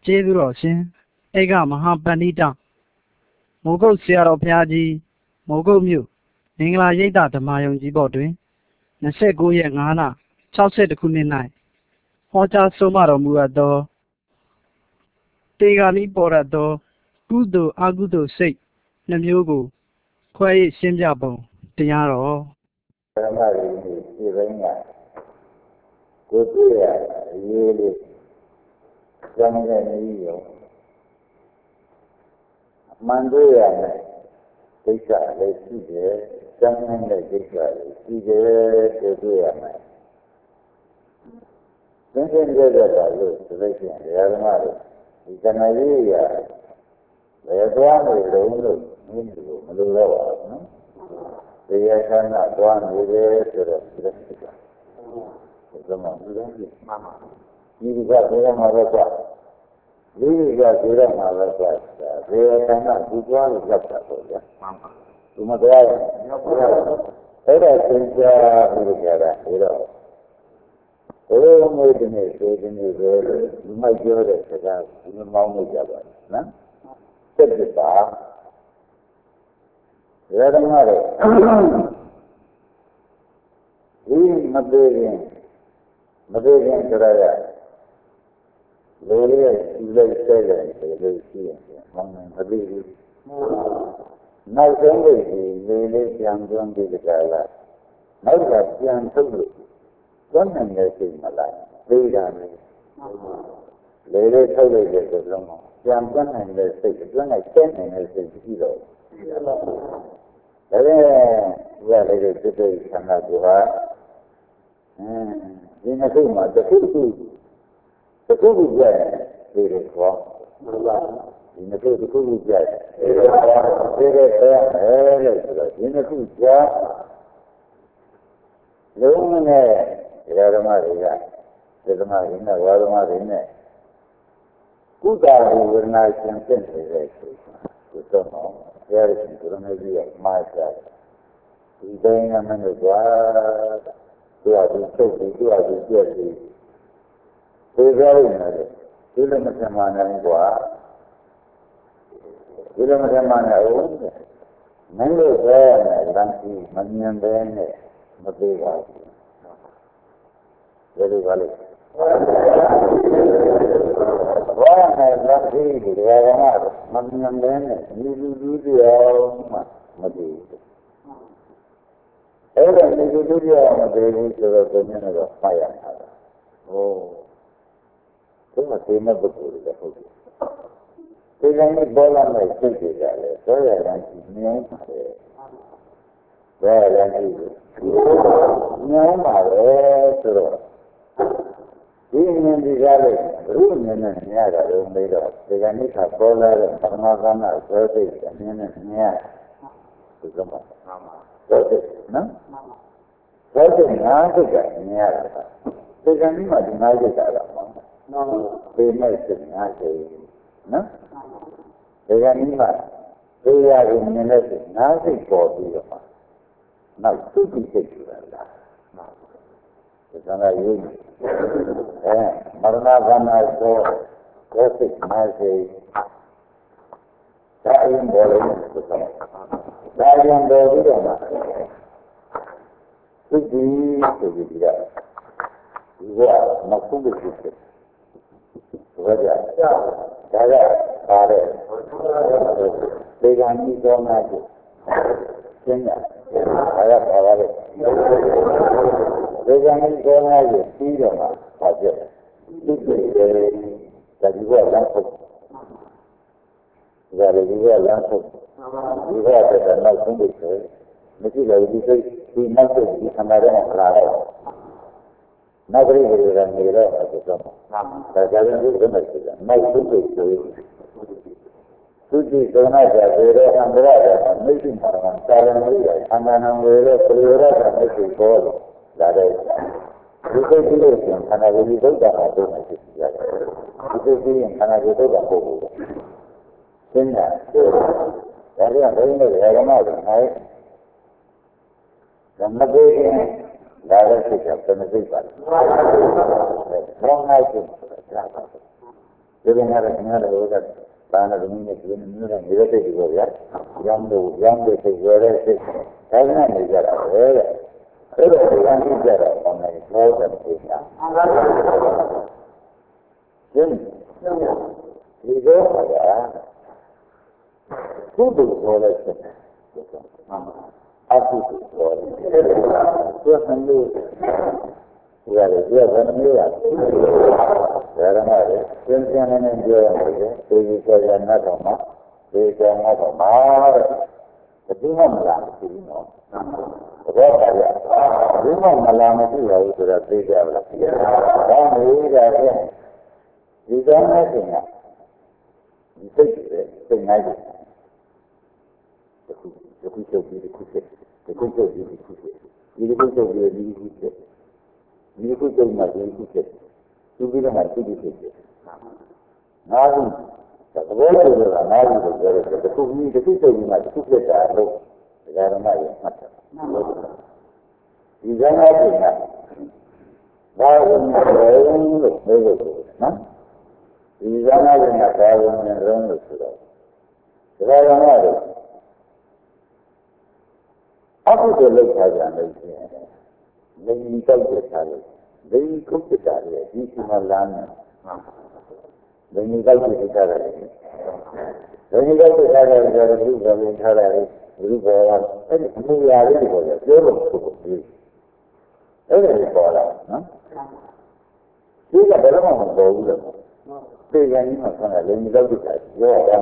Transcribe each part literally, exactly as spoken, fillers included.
ကျေးဇူးတော်ရှင်ဧကမဟာပဏိတမိုးကုတ်ဆရာတော်ဘုရားကြီးမိုးကုတ်မြို့မင်္ဂလာရိပ်သာဓမ္မယုံကြီးဘော်တွင်29ရက်5လ61ခုနှစ်၌ဟောကြားဆုံးမတော်မူအပ်သောတေဂာနိပေါ်ရသောကုသိုလ်အကုသိုလ်စိတ်နှမျိုးကိုခွဲ၍ရှင်းပြပုံတရားတော်ဓမ္မရည်ဒီပိုင်းကကိုယ်တွေ့ရအရေးလေးကျမ်းတဲ့နည်းရောမှန်တွေ့ရမယ်ဒိဋ္ဌာလည်းရှိတယ်ကျမ်းတဲ့ဒိဋ္ဌာလည်းရှိတယ်ကိုယ်တွေ့ရမယ်သင်္ကေတရတာလို့ဆိုလို့ရှိရင်ဓမ္မတွေဒီကဏ္ဍကြီးရဘယ်သွားနေလုံးလို့မင်းတို့မလိုတော့ပါဘူးနော်တရားခန္ဓာသွားနေတယ်ဆိုတော့ဒီလိုဖြစ်တာဒီမှာဒီလိုဖြစ်မှာမှာဒီကဘယ်မှာလဲကွာဒီကဘယ်မှာလဲကွာဘယ်ခန္ဓာဒီသွားလို့ရောက်တာပေါ့ဗျာမှန်ပါဒီမှာတရားရရောက်ပါအဲ့ဒါသင်္ကြန်လို့ပြောတာဒါတော့ဘယ်လိုဒီနေ့ဒီနေ့ပဲဒီမိုက်ပြောတဲ့စကားဒီမောင်းလို့ကြပါနော်သက်သက်ပါရဟန်းတွေဒီမသေးခင်မသေးခင်ကြရရလေလေဒီလိုဆဲတယ်ဒီလိုရှိရင်မောင်းမသေးဘူးနောက်ဆုံးလေးဒီလေလေပြန်သွန်းပြီးကြလာနောက်ကပြန်ထုတ်လို့သွန်းနိုင်တဲ့စိတ်မလားသေးတာလေလေလေထုတ်လိုက်တဲ့ဆိုတော့ပြန်သွန်းနိုင်တဲ့စိတ်သွန်းနိုင်တဲ့နိုင်တဲ့စိတ်ရှိတော့ဒါလည်းရတဲ့စိတ်တွေဆန္ဒကိုဟာဒီနေ့ကမှတစ်ခုခုတစ်ခုခုကြတယ်ဒီလိုခေါ်ဒီနေ့တစ်ခုခုကြတယ်ဒီလိုခေါ်ဒီလိုခေါ်အဲလို့ဆိုတော့ဒီနေ့ခုကြာလုံးနဲ့ဓမ္မတွေကဓမ္မတွေနဲ့ဝါဓမ္မတွေနဲ့ကုသဝေဒနာရှင်ဖြစ်နေတဲ့ဆိုတော့ဘုရားရှင်ကိုရမေကြီးကမှားကြတယ်ဒီတိုင်းကမလို့ကွာသူကသူထုတ်ပြီးသူကသူပြည့်ပြီးသိကြရနေတယ်ဒီလိုမထင်မှန်နိုင်ကွာဒီလိုမထင်မှန်နိုင်ဘူးမင်းတို့ပဲနဲ့လမ်းကြီးမမြင်ပဲနဲ့မသေးပါဘူးဒီလိုပါလေဘာနဲ့လမ်းကြီးဒီကမမြင်ပဲနဲ့ဒီလူလူတရားမှမသေးဘူးအဲ့ဒါဒီလူလူတရားမသေးဘူးဆိုတော့ဘယ်နဲ့တော့ဖတ်ရမှာလဲဟိုဒီမှာသိမဲ့ပုဂ္ဂိုလ်တွေဟုတ်တယ်ဒီကနေ့ပေါ်လာတဲ့စိတ်တွေကြတယ်ဆိုရတဲ့မြင်ပါတယ်ဘယ်လဲကြည့်မြင်ပါတယ်ဆိုတော့ဒီမြင်ဒီကားလေးဘုရားမြင်နဲ့မြင်ရတာလို့မေးတော့ဒီကနေ့ကပေါ်လာတဲ့ပရမသနာဆွဲသိတဲ့မြင်နဲ့မြင်ရဒီကမှာမှန်ပါဆွဲသိနော်ဆွဲသိငါးစိတ်ကမြင်ရတာဒီကနေ့မှဒီငါးစိတ်ကလာမှာနော်ဒီမဲ့စိတ်ငါးစိတ်နော်ဒီကနေ့မှဒီရကိုမြင်တဲ့စိတ်ငါးစိတ်ပေါ်ပြီးတော့နောက်သူ့စိတ်ဆိုတာလားဒီကနေ့ရေးအဲမရဏဘာနာဆိုကိုယ်စိတ်ငါးစိတ်ဒါရင်ပေါ်လို့ဆိုတော့ဒါရင်ပေါ်ပြီးတော့မှသူဒီဆိုပြီးကြတယ်ဒီကမဆုံးဘူးဖြစ်တယ်ဒါကြဒါကပါတယ်ဒီကနေ့တော့မှကျင်းတာဒါကပါပါလေဒီကနေ့တော့မှပြီးတော့မှပါပြတယ်ဒီကိစ္စဒါဒီကလမ်းဖို့ဒါလည်းဒီကလမ်းဖို့ဒီကတော့နောက်ဆုံးပြီဆိုမရှိလို့ဒီစိတ်ဒီနောက်ဆုံးဒီခန္ဓာထဲမှာလာတော့နောက်ပြီးဒီကနေတော့ဆိုတော့ဒါကြတဲ့ဒီလိုမျိုးဖြစ်တယ်နောက်ဆုံးပြီဆိုသူကြည့်တော့နာကြတယ်တော့အန္တရာယ်ကမရှိမှာတာရဏိယအန္တနာဝေရပရိယောဂကမရှိပေါ်လို့ဒါတဲ့ဒီကိစ္စလို့ဆိုခန္ဓာကိုယ်ကြီးဒုက္ခမှာတော့မရှိရတယ်ဒီကိစ္စရင်ခန္ဓာကိုယ်ဒုက္ခပို့ဖို့ရှင်းတာဒါကြောင့်ဘုန်းကြီးတို့ဓမ္မတွေနိုင်ဓမ္မတွေဒါလည်းဖြစ်တယ်ဘယ်နှစိတ်ပါလဲဘောင်းနိုင်ဖြစ်တာပါဒီနေ့ကတော့ငါတို့ကဘာသာသမီးနဲ့ဒီနေ့နဲ့နေတဲ့တိတ်ကိုရရောင်းလို့ရောင်းတဲ့စိတ်ရတဲ့စိတ်ဒါကနေကြတာပဲတဲ့အဲ့တော့ဒီအဖြစ်ကြတော့ဘာလဲဘောတယ်ပြင်တာဒီဒီတော့ကကုသိုလ်ပေါ်တဲ့စိတ်အကုသိုလ်ပေါ်တယ်သူကဆင်းလို့ဒီကလေးဒီကဘယ်နှမျိုးရလဲဒါရမလေးသင်္ကြန်နဲ့ပြောရတယ်ဒီဒီကြောင့်နတ်တော်မှာဒီကြောင့်နတ်တော်မှာတဲ့ဒီမှမလားဘူးနော်ဘောပါရဒီမှမလားမရှိပါဘူးဆိုတော့သိကြပါလားဒါမျိုးကြတဲ့ဒီကြောင့်နဲ့ပြင်ကဒီစိတ်စိတ်နိုင်တယ်ဒီခုဒီခုချုပ်ပြီးဒီခုဖြစ်ဒီခုချုပ်ပြီးဒီခုဖြစ်ဒီခုချုပ်ပြီးဒီခုဖြစ်ဒီခုချုပ်မှဒီခုဖြစ်သူပြီးတော့မှသူပြီးဖြစ်တယ်ငါးခုသဘောတူတာငါးခုကိုပြောတယ်ဒီခုပြီးဒီခုချုပ်ပြီးမှဒီခုဖြစ်တာလို့ဒကာရမရဲ့မှတ်တယ်ဒီကနေ့ကဘာလို့လဲလို့ပြောလို့နော်ဒီကနေ့ကဘာလို့လဲလို့ဆိုတော့ဒကာရမတို့အခုတည်းလောက်ထားကြလို့ရှိရင်နေတောက်တဲ့ထားလို့ဒီကုသတာရဲ့ဒီစီမလာနဲ့ဒီနေတောက်တဲ့ထားတယ်ဒီနေတောက်တဲ့ထားတယ်ဆိုတော့ဘုရားဝင်ထားတယ်ဘုရားကအဲ့ဒီအမှုရာလေးကိုပြောလို့ဆိုပြီးအဲ့ဒါကိုပေါ်လာနော်ဒီကဘယ်တော့မှမပေါ်ဘူးလို့သိကြရင်မှဆန္ဒလေးနေတောက်တဲ့ထားပြောတာ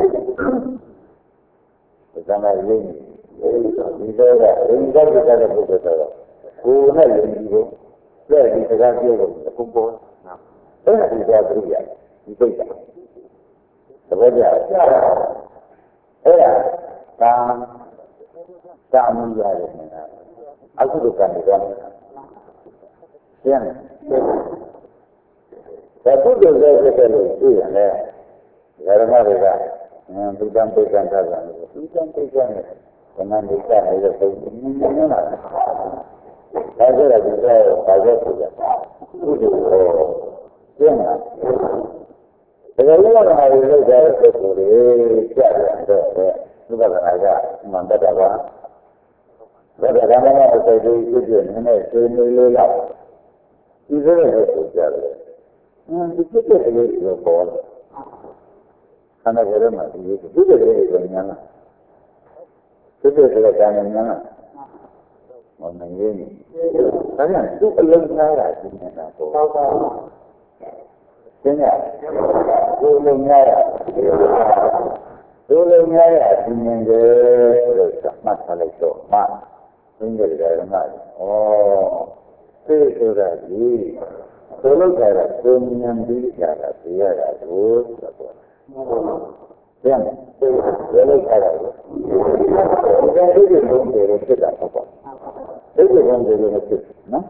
ဒါမှလည်းဒီတော့ဒီတော့အင်းတော့ကြတဲ့ပုဂ္ဂိုလ်ဆိုတော့ကိုယ်နဲ့ယုံကြည်ဖို့လက်ဒီစကားပြောလို့အခုပေါ်အဲ့ဒါဒီတော့ပြရဒီပိတ်တာသဘောကျအဲ့ဒါကာကာမှုရတယ်နေတာအခုတော့ကံနေတော့ကျန်တယ်ဒါကုသိုလ်ရဲ့ဖြစ်တယ်လို့သိရတယ်ဓမ္မတွေကဘုရားပိဋကံထားတယ်ဘုရားပိဋကံနဲ့ဘုရားမိတ်ကလည်းပုံနေနေလာတယ်ဒါကြတဲ့ဒီတော့ဘာလို့ဆိုကြကုသိုလ်ကိုကျင့်တာဒါကြလို့ကလည်းလောက်ကြတဲ့ပုဂ္ဂိုလ်တွေကြားရတော့သုဘကနာကမှန်တတ်တာပါဒါကလည်းအစိတ်လေးပြည့်ပြည့်နည်းနည်းဆွေးနွေးလို့ရဒီလိုလည်းဆိုကြတယ်အင်းဒီပြည့်ပြည့်လေးကိုပေါ်လာခန္ဓာကိုယ်မှာဒီပြည့်ပြည့်လေးကိုညာလားပြည့်ပြည့်လေးကညာလားမမင်းကြီးဒါကသူ့အလုံးသားတာဒီနေတာပေါ့ဟုတ်ပါဘူးရှင်းရသူ့အလုံးသားတာသူ့အလုံးသားတာဒီနေတယ်လို့သတ်မှတ်ထားလိုက်တော့မှသင်္ကြန်တယ်မှာဩသိဆိုတာဒီသူလောက်ကြတာသူဉာဏ်ပြီးကြတာသိရတာကိုဆိုတော့ကျန်တယ်သူလောက်ကြတာကိုဒီကနေ့ဒီလိုမျိုးဖြစ်တာပေါ့ဒီလိုမျိုးတွေနဲ့ဖြစ်နော်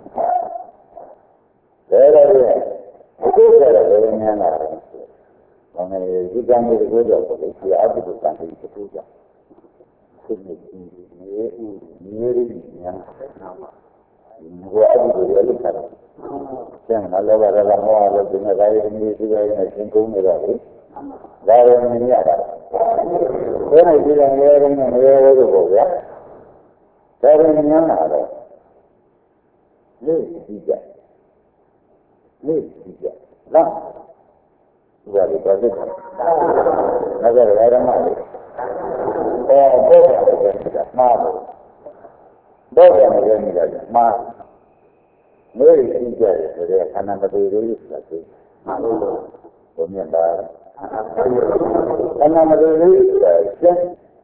ဒါလည်းအခုကျတော့ဘယ်လိုများလာလဲဘာလဲဒီကံတွေကိုတော့ပေါ့လေဒီအဘိဓမ္မာတွေတူကြသိနေပြီနေဦးနေရည်ညာဘာအဘိဓမ္မာတွေလောက်တာကျန်လာတော့ဘာလာမောလို့ဒီနေ့တိုင်းနေဒီတိုင်းနဲ့ရှင်းကုန်နေတော့လေဒါလည်းမရတာဘယ်နဲ့ဒီတိုင်းရဲနေနေရဲလို့ပေါ့ဗျာဒါလည်းညာလာတော့နေဒီကြနေဒီကြလာဒီကလေးပါလိမ့်မယ်ငါကလည်းရမ်းမလေးအော်ဘောရတယ်ကမှားတယ်ဘောရတယ်နေတာမှားနေဒီကြတယ်ဆိုတဲ့ခန္ဓာမတူသေးဘူးဆိုတာသိမှားလို့ဘုံမြတ်တာခန္ဓာမတူသေးဆိုတာကျန်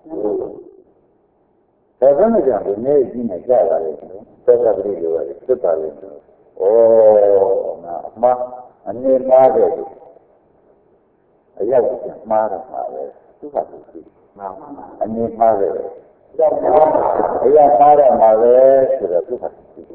ဒါကမှကြောင့်ဒီနေ့ကြီးနေကြတာလေသက်သာပရိဒေဝတွေသက်သာလေဩငါအမှားအနေမှားတယ်အရောက်ပြန်မှားတာပါပဲသူကသူကြည့်အနေမှားတယ်အရောက်မှားတယ်မှာပဲဆိုတော့သူကသူကြည့်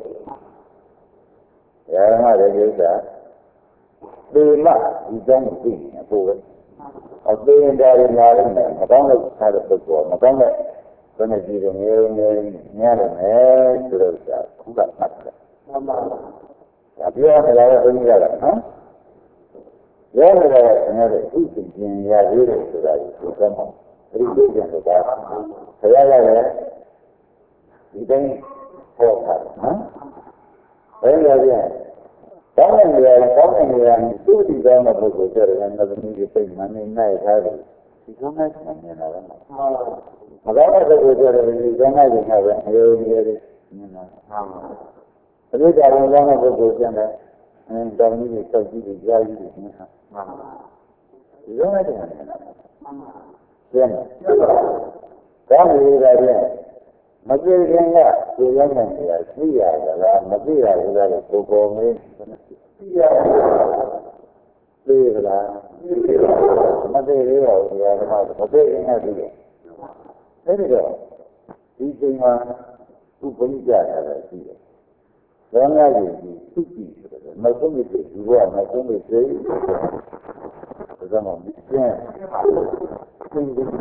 ရဟန်းရဲ့ဥစ္စာဒီမှာဒီကြောင့်သိနေပို့ပဲအသိဉာဏ်တွေများတယ်မကောင်းတဲ့ထားတဲ့ပုဂ္ဂိုလ်မကောင်းတဲ့ဘယ်နဲ့ကြည့်ရင်ငယ်ငယ်များတယ်မယ်ဆိုတော့ခုကမှတ်တယ်မှန်ပါဒါပြောရတာလည်းဘုန်းကြီးကနော်ရောရတယ်ခင်ဗျားတို့ဥပ္ပင်ရသေးတယ်ဆိုတာကိုသိသမောပြိဋိကျန်ဆိုတာဆရာရတယ်ဒီတိုင်းဟောတာနော်ဘယ်လိုလဲကောင်းတဲ့နေရာကောင်းတဲ့နေရာမှာသူ့ဒီကောင်းတဲ့ပုဂ္ဂိုလ်ကျတော့လည်းသမီးတွေပြိတ်မှန်းနေနိုင်ထားတယ်ဒီကောင်းတဲ့ဆံနေတာလည်းမကောင်းတဲ့ပုဂ္ဂိုလ်ကျတော့ဒီကောင်းတဲ့နေရာပဲအယုံကြည်တယ်မြင်လာဟာဘယ်လိုကြောင့်ကောင်းတဲ့ပုဂ္ဂိုလ်ကျတော့အဲတောင်းကြီးတွေစောက်ကြီးတွေကြားကြီးတွေမြင်လာဒီကောင်းတဲ့နေရာကျင်းကောင်းနေတာလည်းမသိခင်ကဒီရောက်နေရသိရတာလားမသိရဘူးလားကိုပေါ်မင်းသိရသိရလားမသိရတော့ဒီကတော့မသိရင်လည်းသိတယ်အဲဒီတော့ဒီချိန်မှာဥပ္ပနိကြတာလည်းရှိတယ်။ဘောင်းရည်ဒီသုတိဆိုတော့မဆုံးမဖြစ်ဒီဘဝမဆုံးမဖြစ်ဒါကြောင့်မကျင်းသင်္ကေတ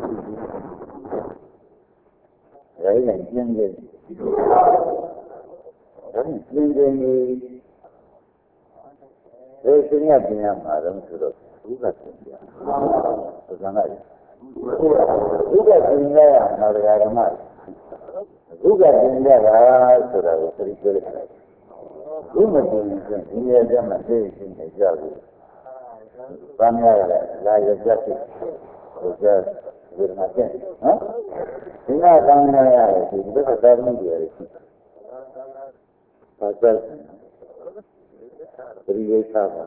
ရိုင်းနိုင်ကျင်းတယ်ဒါနဲ့သင်္ကေတဒီစင်ရပညာမှာတော့ဆိုတော့ဘုရားသင်ပြဒါကလည်းဘုရားသင်ရနာရဓမ္မဘုရားသင်ရတာဆိုတာကိုသိကြတယ်ဘုမတင်ရင်ဒီရဲ့ကျမှသိရှင်းနေကြဘူး။ဘာများလဲလာရကြတယ်ဟိုကျဝိရမတဲ့နော်ဒီကကောင်းနေရတယ်ဒီဘက်ကသာမှုတွေရှိပါသက်ပရိယေသာပါ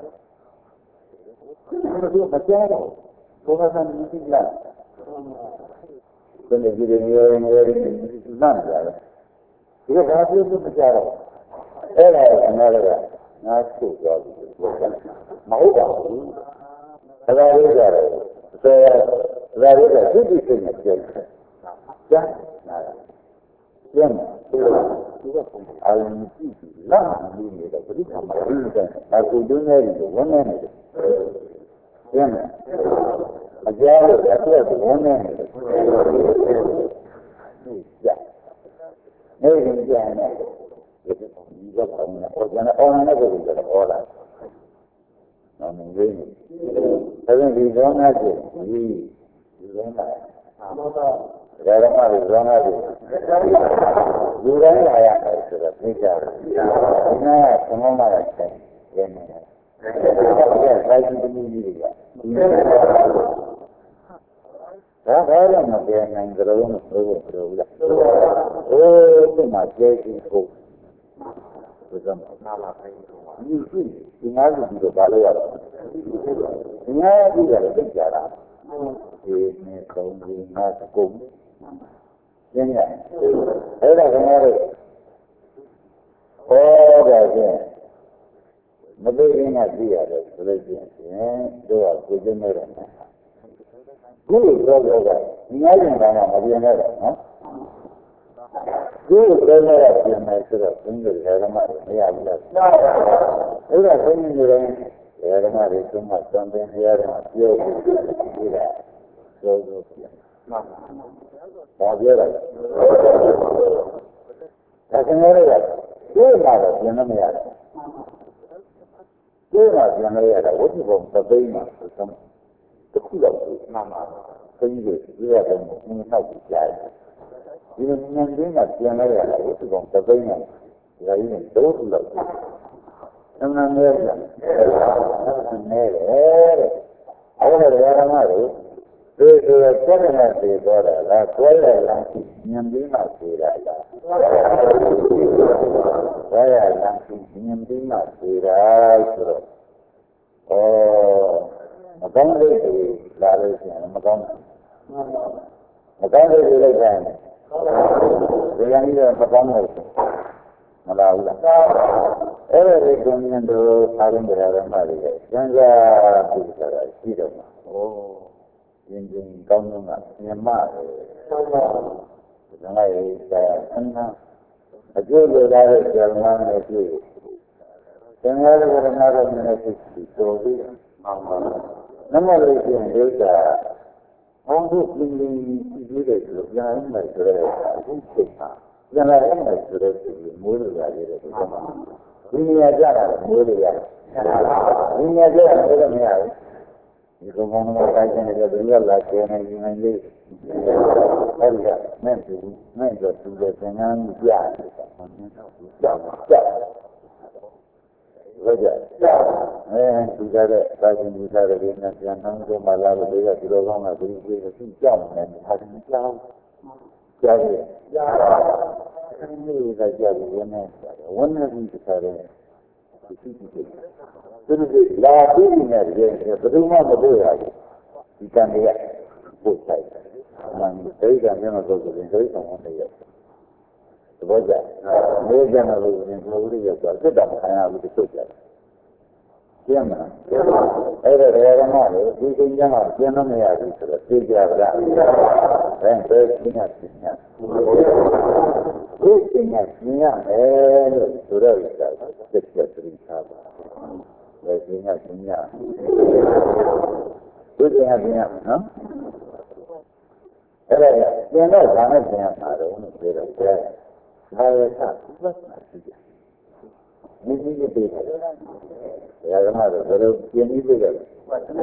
ဘုမကြားတော့ဘုရားကမြင်လားဒီနေ့ဒီနေ့ရောရောဒီလမ်းရတယ်ဒီကဘာပြောလို့မကြတော့အဲ့ဒါကငါကငါချုပ်သွားပြီမဟုတ်ပါဘူးဒါလည်းကြတယ်ဒါလည်းကသိသိသိနဲ့ပြောတယ်ကျန်နာကျန်ဒီကအာရုံကြည့်လာနေတယ်ဘယ်လိုမှမလုပ်တဲ့အခုဒုနေရီကိုဝန်နေတယ်ကျန်အကြားလို့အပြည့်ဝန်နေတယ်ကျန်နေရင်ကျန်တယ်ဒီကဘာမှမဟုတ်ဘူး။အော်နေတယ်ဆိုတော့အော်လာ။နော်မင်းကြီး။ဒါပြန်ဒီကောင်းသားကြီးဒီဒီကောင်းသား။ဟုတ်တော့ဒါရမတွေကောင်းသားကြီး။လူတိုင်းလာရတယ်ဆိုတော့သိကြတယ်။ဒီကသမမရတဲ့ရင်းနေတယ်။ဒါကစိုက်ကြည့်သမီးကြီးတွေကဒါဘာလို့မပြောနိုင်ကြလို့မပြောဘူးပြောဘူးလား။ဟိုဒီမှာကျေးဇူးကိုဘုရားနာလာခိုင်းတော့ဒီရှိဒီငါးခုပြီးတော့ဘာလို့ရတော့ဒီငါးခုကလည်းသိကြတာဒီနေ့ကောင်းဒီငါးကုန်ရင်းရအဲ့ဒါကငါတို့ဟောတာချင်းမသိရင်ကသိရတယ်ဆိုလို့ရှိရင်တို့ကကိုယ်ကျင်းနေတယ်ခုလိုပြောတော့ဒီငါးရင်ကမှမပြင်းနဲ့တော့နော်ဒီလိုလည်းရပြင်မယ်ဆိုတော့ဘုန်းကြီးဓမ္မတွေမရဘူးလား။အဲ့ဒါဘုန်းကြီးတွေဓမ္မတွေသုံးမှစံပင်ရရမှာပြောပြီးဒီကပြောလို့ပြန်။မှန်ပါ။ဘာပြောရလဲ။ဒါကလည်းရတွေးလာတော့ပြင်မရဘူး။တွေးလာပြင်လို့ရတာဝိသုဘုံသပိန်းမှာသုံးတခုတော့မှန်ပါ။ဘုန်းကြီးတွေပြောရတယ်ဘုန်းကြီးနောက်ပြီးကြားတယ်ဒီလိုဉာဏ်ရင်းကပြန်လာရတာဝိသုကောင်သပိန်းနဲ့ဒါကြီးနဲ့ဒုက္ခလောက်အမှန်နဲ့ပြန်နေတယ်တဲ့အဲ့ဒါရဟန်းတို့ဒီလိုပြဿနာတွေတော့လားကိုယ်ရလားဉာဏ်ရင်းကပြေးတာလားဘယ်ရလားဉာဏ်ရင်းကပြေးတာဆိုတော့ဩမကောင်းတဲ့လာလို့ရှိရင်မကောင်းမကောင်းတဲ့တွေလိုက်တိုင်းဒီကနေ့တော့မကောင်းဘူးမလားဘူးလားအဲ့ဒါလေးကိုမြင်တော့သာရင်ကြရမှာလေကျန်စာပြီးကြတာရှိတော့မှာဩရင်းချင်းကောင်းတော့ကမြမတယ်ဟုတ်ပါဘူးဒါနဲ့ဆရာအင်းနာအကျိုးလိုတဲ့ဇာတ်လမ်းနဲ့ပြည့်သင်္ဃာရကရဏတော်မြတ်ဖြစ်ပြီးတော်ပြီးမှန်ပါနမလေးရှင်ဒုက္ခဘုံတို့ပြင်းပြင်းကြီးတဲ့ဆိုပြန်ရမယ်ဆိုတော့အခုချိန်မှာပြန်ရမယ်ဆိုတော့မိုးလိုရတယ်ဒီကမှာဒီနေရာကြတာမိုးလိုရတယ်ဒီနေရာကြတာလည်းမရဘူးဒီကောင်ကတိုင်းနေတဲ့ဒုရလာကျနေနေလေးအဲ့ဒီကမဲ့သူမဲ့တော့သူတဲ့သင်္ကန်းပြတယ်ကြောက်ကြောက်ဟုတ်ကြအဲသူကြတဲ့သာသနာ့ဓာတ်တွေနဲ့ပြန်နှောင်းဆုံးမှလာလို့တွေကဒီလိုကောင်းတာဘယ်လိုပြေးသိကြောက်နေတယ်ဟာဒီကြောက်ကြောက်ရကြောက်အဲဒီကကြောက်ဝင်နေဝန်းနေပြီဆိုတော့ဒီစီစီသူတို့လာပြီးနေတယ်ဘယ်သူမှမတွေ့ရဘူးဒီကံတွေကပို့ဆိုင်တယ်အမှန်ဒိဋ္ဌာန်မျိုးတော့ဆိုရင်ဒိဋ္ဌာန်ဝင်နေရတယ်ဘောကြမေးကြတယ်လို့ရင်ဘုရားရဲ့ဆိုစစ်တာခံရဘူးတချို့ကြတယ်ကျင်းမလားအဲ့ဒါရေကမှလေဒီကိန်းကကျင်းလို့မရဘူးဆိုတော့သိကြပါလားအဲဒါသိညာသိညာဒီသိညာသိညာအဲလို့ဆိုတော့စစ်ချက်သိထားပါလေသိညာသိညာဒီသိညာသိညာနော်အဲ့ဒါကျင်းတော့ဒါနဲ့သိညာပါတော့လို့ပြောတော့ကျဲဘာရသဘတ်မှာသိကြမိမိရဲ့ပြေတယ်။ဒါကမှတော့ဘယ်လိုပြင်းပြီးပြေတယ်လဲ။ဒါက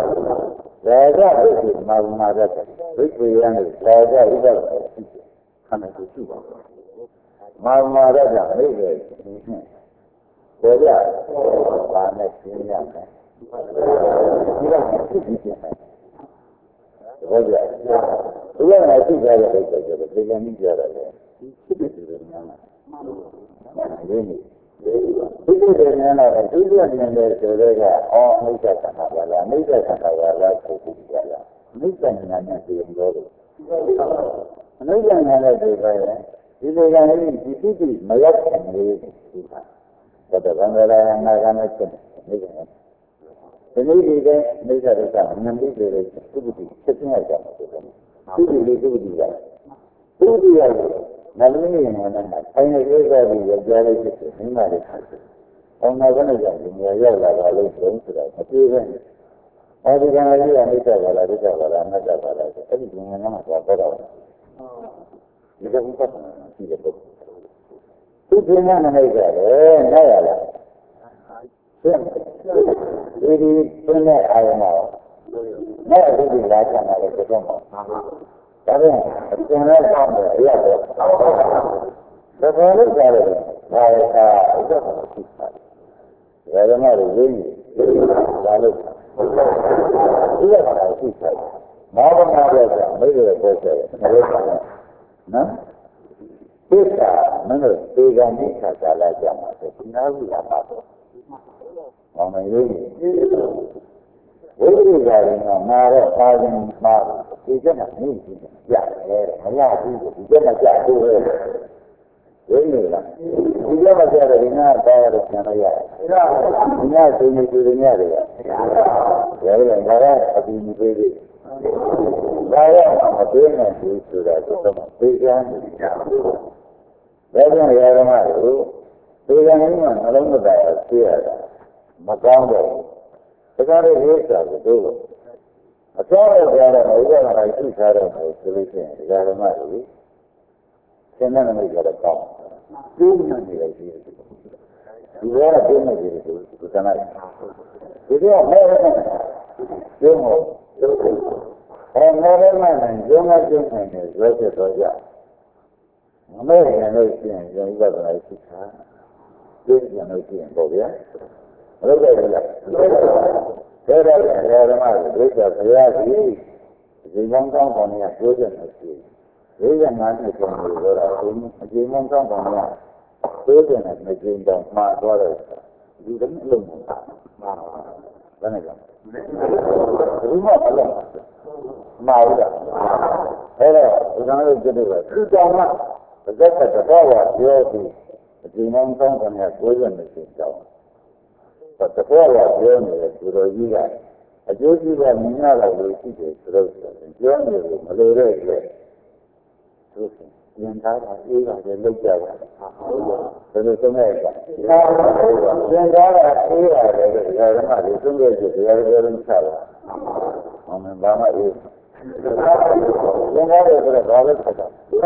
ဒီမှာမှာတဲ့ဘိက္ခုရန်ကိုဒါကဥပဒေခဏကိုရှိပါဘူး။မာမာတဲ့ကအိဗေဘောရဘာနဲ့ရှင်းရမယ်။ဒီကဖြစ်ပြီးပြန်တယ်။ဘောရဒီကနေ့သိကြရတဲ့ဆိုတော့ဒီကနေ့ကြရတယ်ဒီဖြစ်တဲ့လူတွေများလား။ဒီနေ့ဒီလိုတဲ့နေရာတော့ဒီလိုနေနေဆိုတော့ကအော်အိဋ္ဌခန္ဓာပါလားအိဋ္ဌခန္ဓာပါလားဆိုပြီးကြလားအိဋ္ဌဉာဏ်နဲ့ဒီလိုလို့အိဋ္ဌဉာဏ်နဲ့ဒီလိုပဲဒီလိုကလည်းဒီတိတိမရောက်ခင်လေးဒီကသတ္တဗံ္ဂလာနာဂနဲ့ဖြစ်နေတယ်ဒီလိုဒီကအိဋ္ဌဒုက္ခဉာဏ်လေးတွေသုတ္တိဖြစ်နေကြမှာဆိုတော့သုတ္တိလေးသုတ္တိကသုတ္တိရနလင်းနေနေမှာဆိုင်နေကြပြီးရကြလေးဖြစ်တယ်မိမလေးဆက်တယ်။အောင်နာကနေကြပြီးနေရောက်လာတာလို့ဆိုဆိုတော့မပြေးပဲ။အဲဒီကံလေးကအိဋ္ဌဘာလားဒုက္ခဘာလားအနတ္တဘာလားဆိုအဲ့ဒီဉာဏ်ကမှသွားတော့တယ်။ဒီကဥပ္ပဒနာရှိတဲ့ပုဂ္ဂိုလ်။သူပြင်းနေနေကြတယ်နဲ့ရလား။ဒီဒီပြင်းတဲ့အာရုံမှာနဲ့ဒီဒီလာချင်တာလည်းတော့မှာ။ဒါပြန်အကျဉ်းနဲ့ဆောင်းတယ်ရတော့ဒါပေါ်လို့ကြားတယ်ဒါရတာဥစ္စာရှိတယ်ဒါမှမဟုတ်ရင်းဒါလို့ဒီရတာရှိတယ်မောဘနာတဲ့ကမိရတဲ့ဘောဆက်မလို့နော်ဒီကမင်းတို့ဒီကနေ့ခါကြလာကြမှာဆိုဒီနာဘူးလာပါတော့မောင်မရင်းဝိပရိသာရင်ကငါတော့ပါရင်မှာဒီကျက်မှာနေကြည့်ကြတယ်မရဘူးဒီကျက်မှာကြာဘူးပဲဝိနေလားဒီကျက်မှာကြာတယ်ဒီနာပါရတော့ပြန်ရရတယ်ဒီနာသိနေကြတယ်ရတယ်ရတယ်လည်းငါကအပီးပေးသေးဒါရမပေးနိုင်ဘူးဆိုတာတော့သိကြတယ်ဒါကြောင့်ရရမှာလို့ဒီကနေ့မှနှလုံးမသားရသိရတာမကောင်းတော့ဒါကြတဲ့ဥစ္စာကိုတို့အစောရကြတဲ့ဥစ္စာကသိထားတော့ဆိုလို့ရှိရင်ဒါကြရမှလို့သင်္နနမိတ်ကတော့ကောင်းကျိုးနေနေလိုက်ရှိတယ်ဒီကတော့ကျိုးနေတယ်ဆိုသူကနိုင်ဒီတော့မဲမဲကျိုးမို့အဲမဲမဲမှန်ကျိုးမကျိုးနိုင်တယ်ရွေးဖြစ်တော့ကြမမဲရင်လို့ရှိရင်ဒီဥပဒနာရှိတာကျိုးပြန်လို့ရှိရင်ပေါ့ဗျာမလုပ်တော့ဘူးလားလုပ်တော့တယ်ဒါတော့ဓမ္မကိုဒိဋ္ဌဘုရားကြီးဒီမောင်ကောင်းပေါ်နေပြောတဲ့နေရှိဒီကငါးနှစ်ကျော်လို့ပြောတာအဒီမောင်ကောင်းပေါ်နေပြောတဲ့နေမကျင်းတော့မှာသွားတော့ဒီတည်းအလုံးမှာမှာဘယ်နဲ့ကြောင့်ဒီမှာအလုံးမှာဟုတ်လားအဲ့တော့ဒီကနေ့ကြည့်လို့သူတောင်မှတစ်သက်တစ်တော့ပြောပြီးအဒီမောင်ကောင်းပေါ်နေပြောတဲ့နေရှိတော့တဘောကပြောနေတယ်သူတော်ကြီးကအကျိုးရှိကမြင်ရတာလို့ရှိတယ်ဆိုတော့ပြောနေလို့မလိုတဲ့အတွက်သူကျင်သားတာအေးပါတယ်လောက်ကြတာဘယ်လိုသုံးရလဲကျင်သားတာအေးရတယ်ဒါကမှလေသုံးရကြတယ်ဒါလည်းပြောလို့ချတာဟောမယ်ဘာမှအေးကျင်သားတယ်ဆိုတော့ဘာလဲဆက်တာ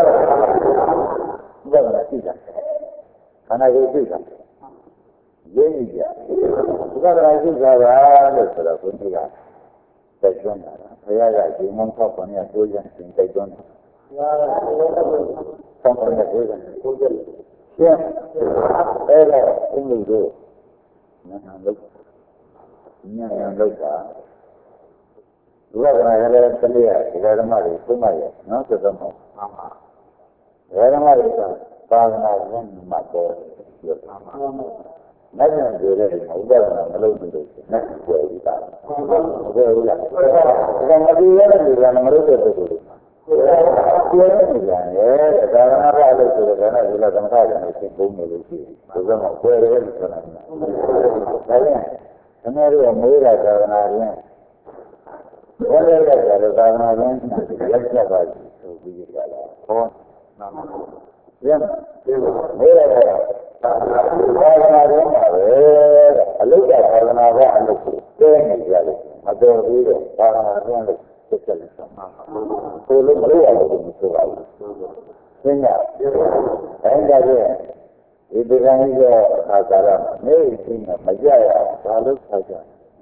ဘယ်မှာရှိတာခန္ဓာကိုယ်ရှိတာရင်းကြဘုရားတရားရှိကြတာလို့ဆိုတော့ဘုန်းကြီးကတိုက်တွန်းတာဘုရားကဒီမောင်ဆောက်ပေါ်နေကိုယ်ကျန်တင်တိုက်တွန်းတာဘုရားကဆောက်ပေါ်နေကိုယ်ကျန်ကိုယ်ကျန်ရှင်းအဲ့ဒါအမှုတို့နာနာလို့ညံ့ညံ့လို့တာဒီကကလည်းတလေးရဒီဓမ္မတွေသုံးပါရဲ့နော်ဆိုတော့မှန်ပါဓမ္မတွေကသာသနာ့ဝင်မှာတော့ပြောတာမှန်ပါနိုင်တယ်ဆိုတဲ့ဥပဒနာမလုပ်ဘူးလို့နဲ့ပြောပြီးတာဟုတ်ကဲ့ဟုတ်လားဒါကမပြီးရတဲ့လူကမလုပ်တဲ့ပုဂ္ဂိုလ်တွေပြောရနေကြတယ်ဒါကနာပါလို့ဆိုတော့ဒါနဲ့ဒီလိုသမထကြနေသိပုံနေလို့ရှိတယ်ဒီကမှာပွဲရဲလို့ဆိုတာဒါနဲ့အများကြီးမေးတာသာသနာရင်းဘယ်လိုလဲဆိုတော့သာသနာရင်းရက်ချက်ပါဆိုပြီးကြတာဟောနာမရင်းဒီလိုမေးရတာသာသနာတော်မှာပဲအလုတ်ကသာသနာ့အလုပ်ကိုတဲနေကြတယ်မတော်သေးတော့သာသနာတော်လို့ဆက်ဆက်လို့ဆောင်မှာကိုလိုမလို့ရလို့မဆိုပါဘူးသင်္ကြန်အဲ့ဒါကဒီဒီကံကြီးကအာကာရမှာနေသိနေမကြရဘာလို့ဆက်ကြ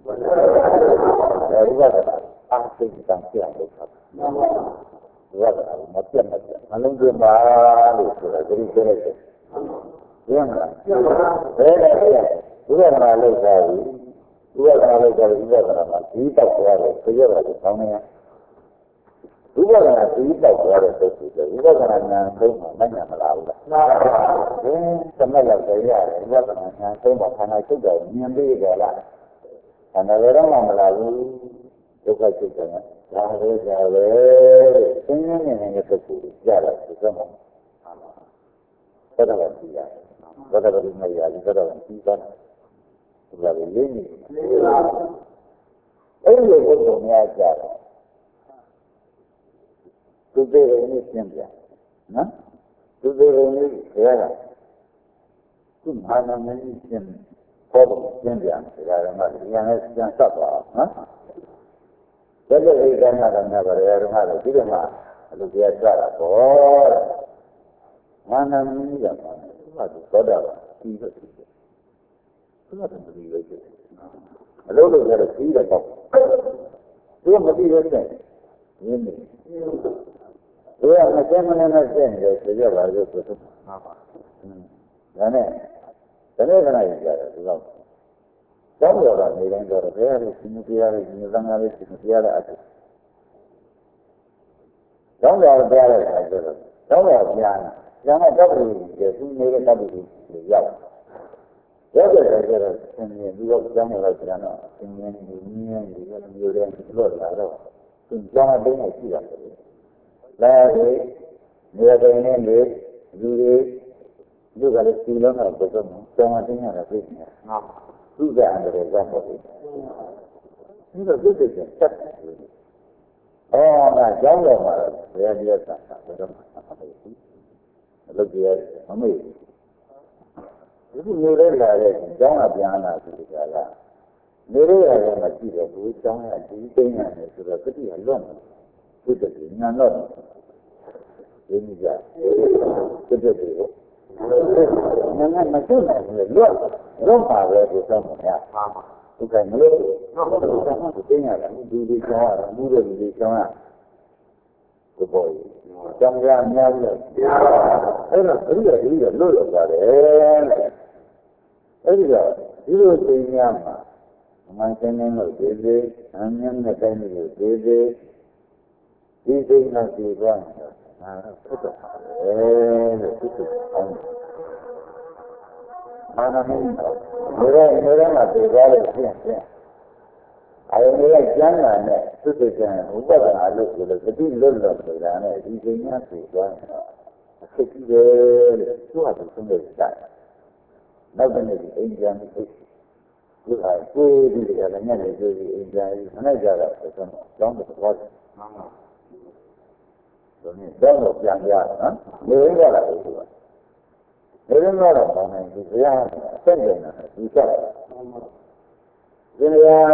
အဲဒီကအာသိကံပြအောင်လုပ်တာဒီကမပြတ်မပြတ်အလုံးစုံပါလို့ဆိုတာဒီလိုပြောလိုက်တယ်ရင်းလားဘယ်နဲ့ဘုရားကလည်းလောက်သွားပြီဘုရားကလည်းလောက်သွားပြီဘုရားကမှာဒီတောက်သွားတယ်ခရရတယ်ဆောင်းနေဘုရားကဒီတောက်သွားတဲ့ပုဂ္ဂိုလ်တွေဘုရားကနာဆုံးမှာမညံမလားဘူးလားမှန်ပါဘူးဒီသမက်လောက်ကြရတယ်ဘုရားကနာဆုံးမှာခန္ဓာချုပ်တယ်မြင်ပြီးကြလားခန္ဓာလည်းတော့မလားဘူးဒုက္ခချုပ်တယ်ဒါလည်းကြပဲသင်္ကြန်နေတဲ့ပုဂ္ဂိုလ်ကြတာဒီကမှာသတ္တဝါကြီးရတယ်သတ္တဝါကြီးမရဘူးသတ္တဝါကြီးသားဒါလည်းရင်းနေအဲ့ဒီပုဂ္ဂိုလ်များကြတယ်သူသေးတယ်နည်းရှင်းပြနော်သူသေးတယ်နည်းခရတာသူမာနမင်းရှင်းပေါ်ပေါ်ရှင်းပြဒါကမှဒီရန်နဲ့ပြန်ဆက်သွားနော်ဒါကြိတ်ကနာကနာပါရဓမ္မတော့ဒီကမှာအလိုတရားကြတာပေါ့မာနမင်းကပါဘာလို့သောတာပန်ပြီးတော့ဒီလိုတော့မပြီးလို့ရှိတယ်အလုံးလုံးလည်းပြီးတယ်ပေါ့သူကမပြီးရတဲ့ရင်းနေသူကမစမ်းမနဲ့နဲ့စက်နေတယ်ဆိုကြပါလို့ဆိုတော့မှန်ပါဒါနဲ့တနေ့ခဏကြရတယ်ဒီတော့ကျောင်းတော်ကနေတိုင်းတော့ဘယ်ရည်ရှင်ပြရတယ်ရှင်သံဃာလေးရှင်ပြရတဲ့အတူကျောင်းတော်ပြရတဲ့အခါကျတော့ကျောင်းတော်ပြန်ကျန်တဲ့တပ်ပရိကျေသူနေတဲ့တပ်ပရိကျေရောက်ရောက်တဲ့အခါကျတော့သင်မြင်ပြီးတော့ကျောင်းတော်လိုက်ပြန်တော့သင်မြင်ပြီးမြင်ပြီးတော့မျိုးတဲ့လွတ်လာတော့သူကျောင်းအတင်းနဲ့ရှိတာပဲလာပြီးနေရာတိုင်းနဲ့လေလူတွေလူကလည်းစီလုံးတော့ပုံစံကျောင်းအတင်းရတာပြည့်နေဟာသူကအန္တရာယ်ကြောင့်ပေါ့ဒီတော့သူစိတ်ကတက်အော်ငါကျောင်းတော်မှာဘယ်ရည်ရတာဘယ်တော့မှမဟုတ်ဘူးအလုပ်ကြီးရတယ်မမေ့ဘူးဒီမျိုးလေးလာတဲ့ကျောင်းကပြန်လာပြီကြလားနေရရတယ်မှကြည့်တယ်ဘူးကျောင်းကဒီသိမ်းရတယ်ဆိုတော့တတိယလွတ်တယ်သူတတိညာတော့ဒီနည်းကြသူတတိကိုနာမမကျွတ်နိုင်ဘူးလွတ်လွတ်ပါပဲဒီစမ်းမရပါဘူးသူကမလို့တော့သူသိမ်းရတယ်ဒီဒီကျောင်းရတယ်ဘူးတဲ့ဒီကျောင်းရဒီပေါ်ကျောင်းရအများကြီးအဲ့တော့ဒီရဒီရလွတ်ရောက်ပါတယ်အဲ့ဒီတော့ဒီလိုသိညာမှာမန်စင်းနေလို့ဒီဒီအမြင်နဲ့တိုင်းလို့ဒီဒီဒီသိညာစီသွားတာဟာဖြစ်တော့အဲလို့သူကမာနမင်းတော့ဒီလိုနေရမှာသိသွားလို့ဖြစ်ဖြစ်အယုံရဲ့ကျမ်းစာနဲ့သုတ္တကျမ်းဥပဒနာလို့ဆိုလို့တတိလွတ်လွတ်ဆိုတာနဲ့ဒီသိညာစီသွားတာအဖြစ်ကြီးတယ်လို့သူကသူဆုံးလို့တာနောက်တဲ့နေ့အိမ်ပြန်ပြီးဒီဟာကိုယ်ဒီကလည်းညနေကြည့်အိမ်ပြန်ပြီးခဏကြာတော့ဆိုတော့ကျောင်းတော့သွားတယ်မှန်ပါဆိုရင်တော့ပြန်ကြရနော်နေရတာလို့ဆိုတာနေရတော့ဘာနိုင်ဒီဘုရားဆက်တယ်နော်ဒီချက်ဒီနေရာ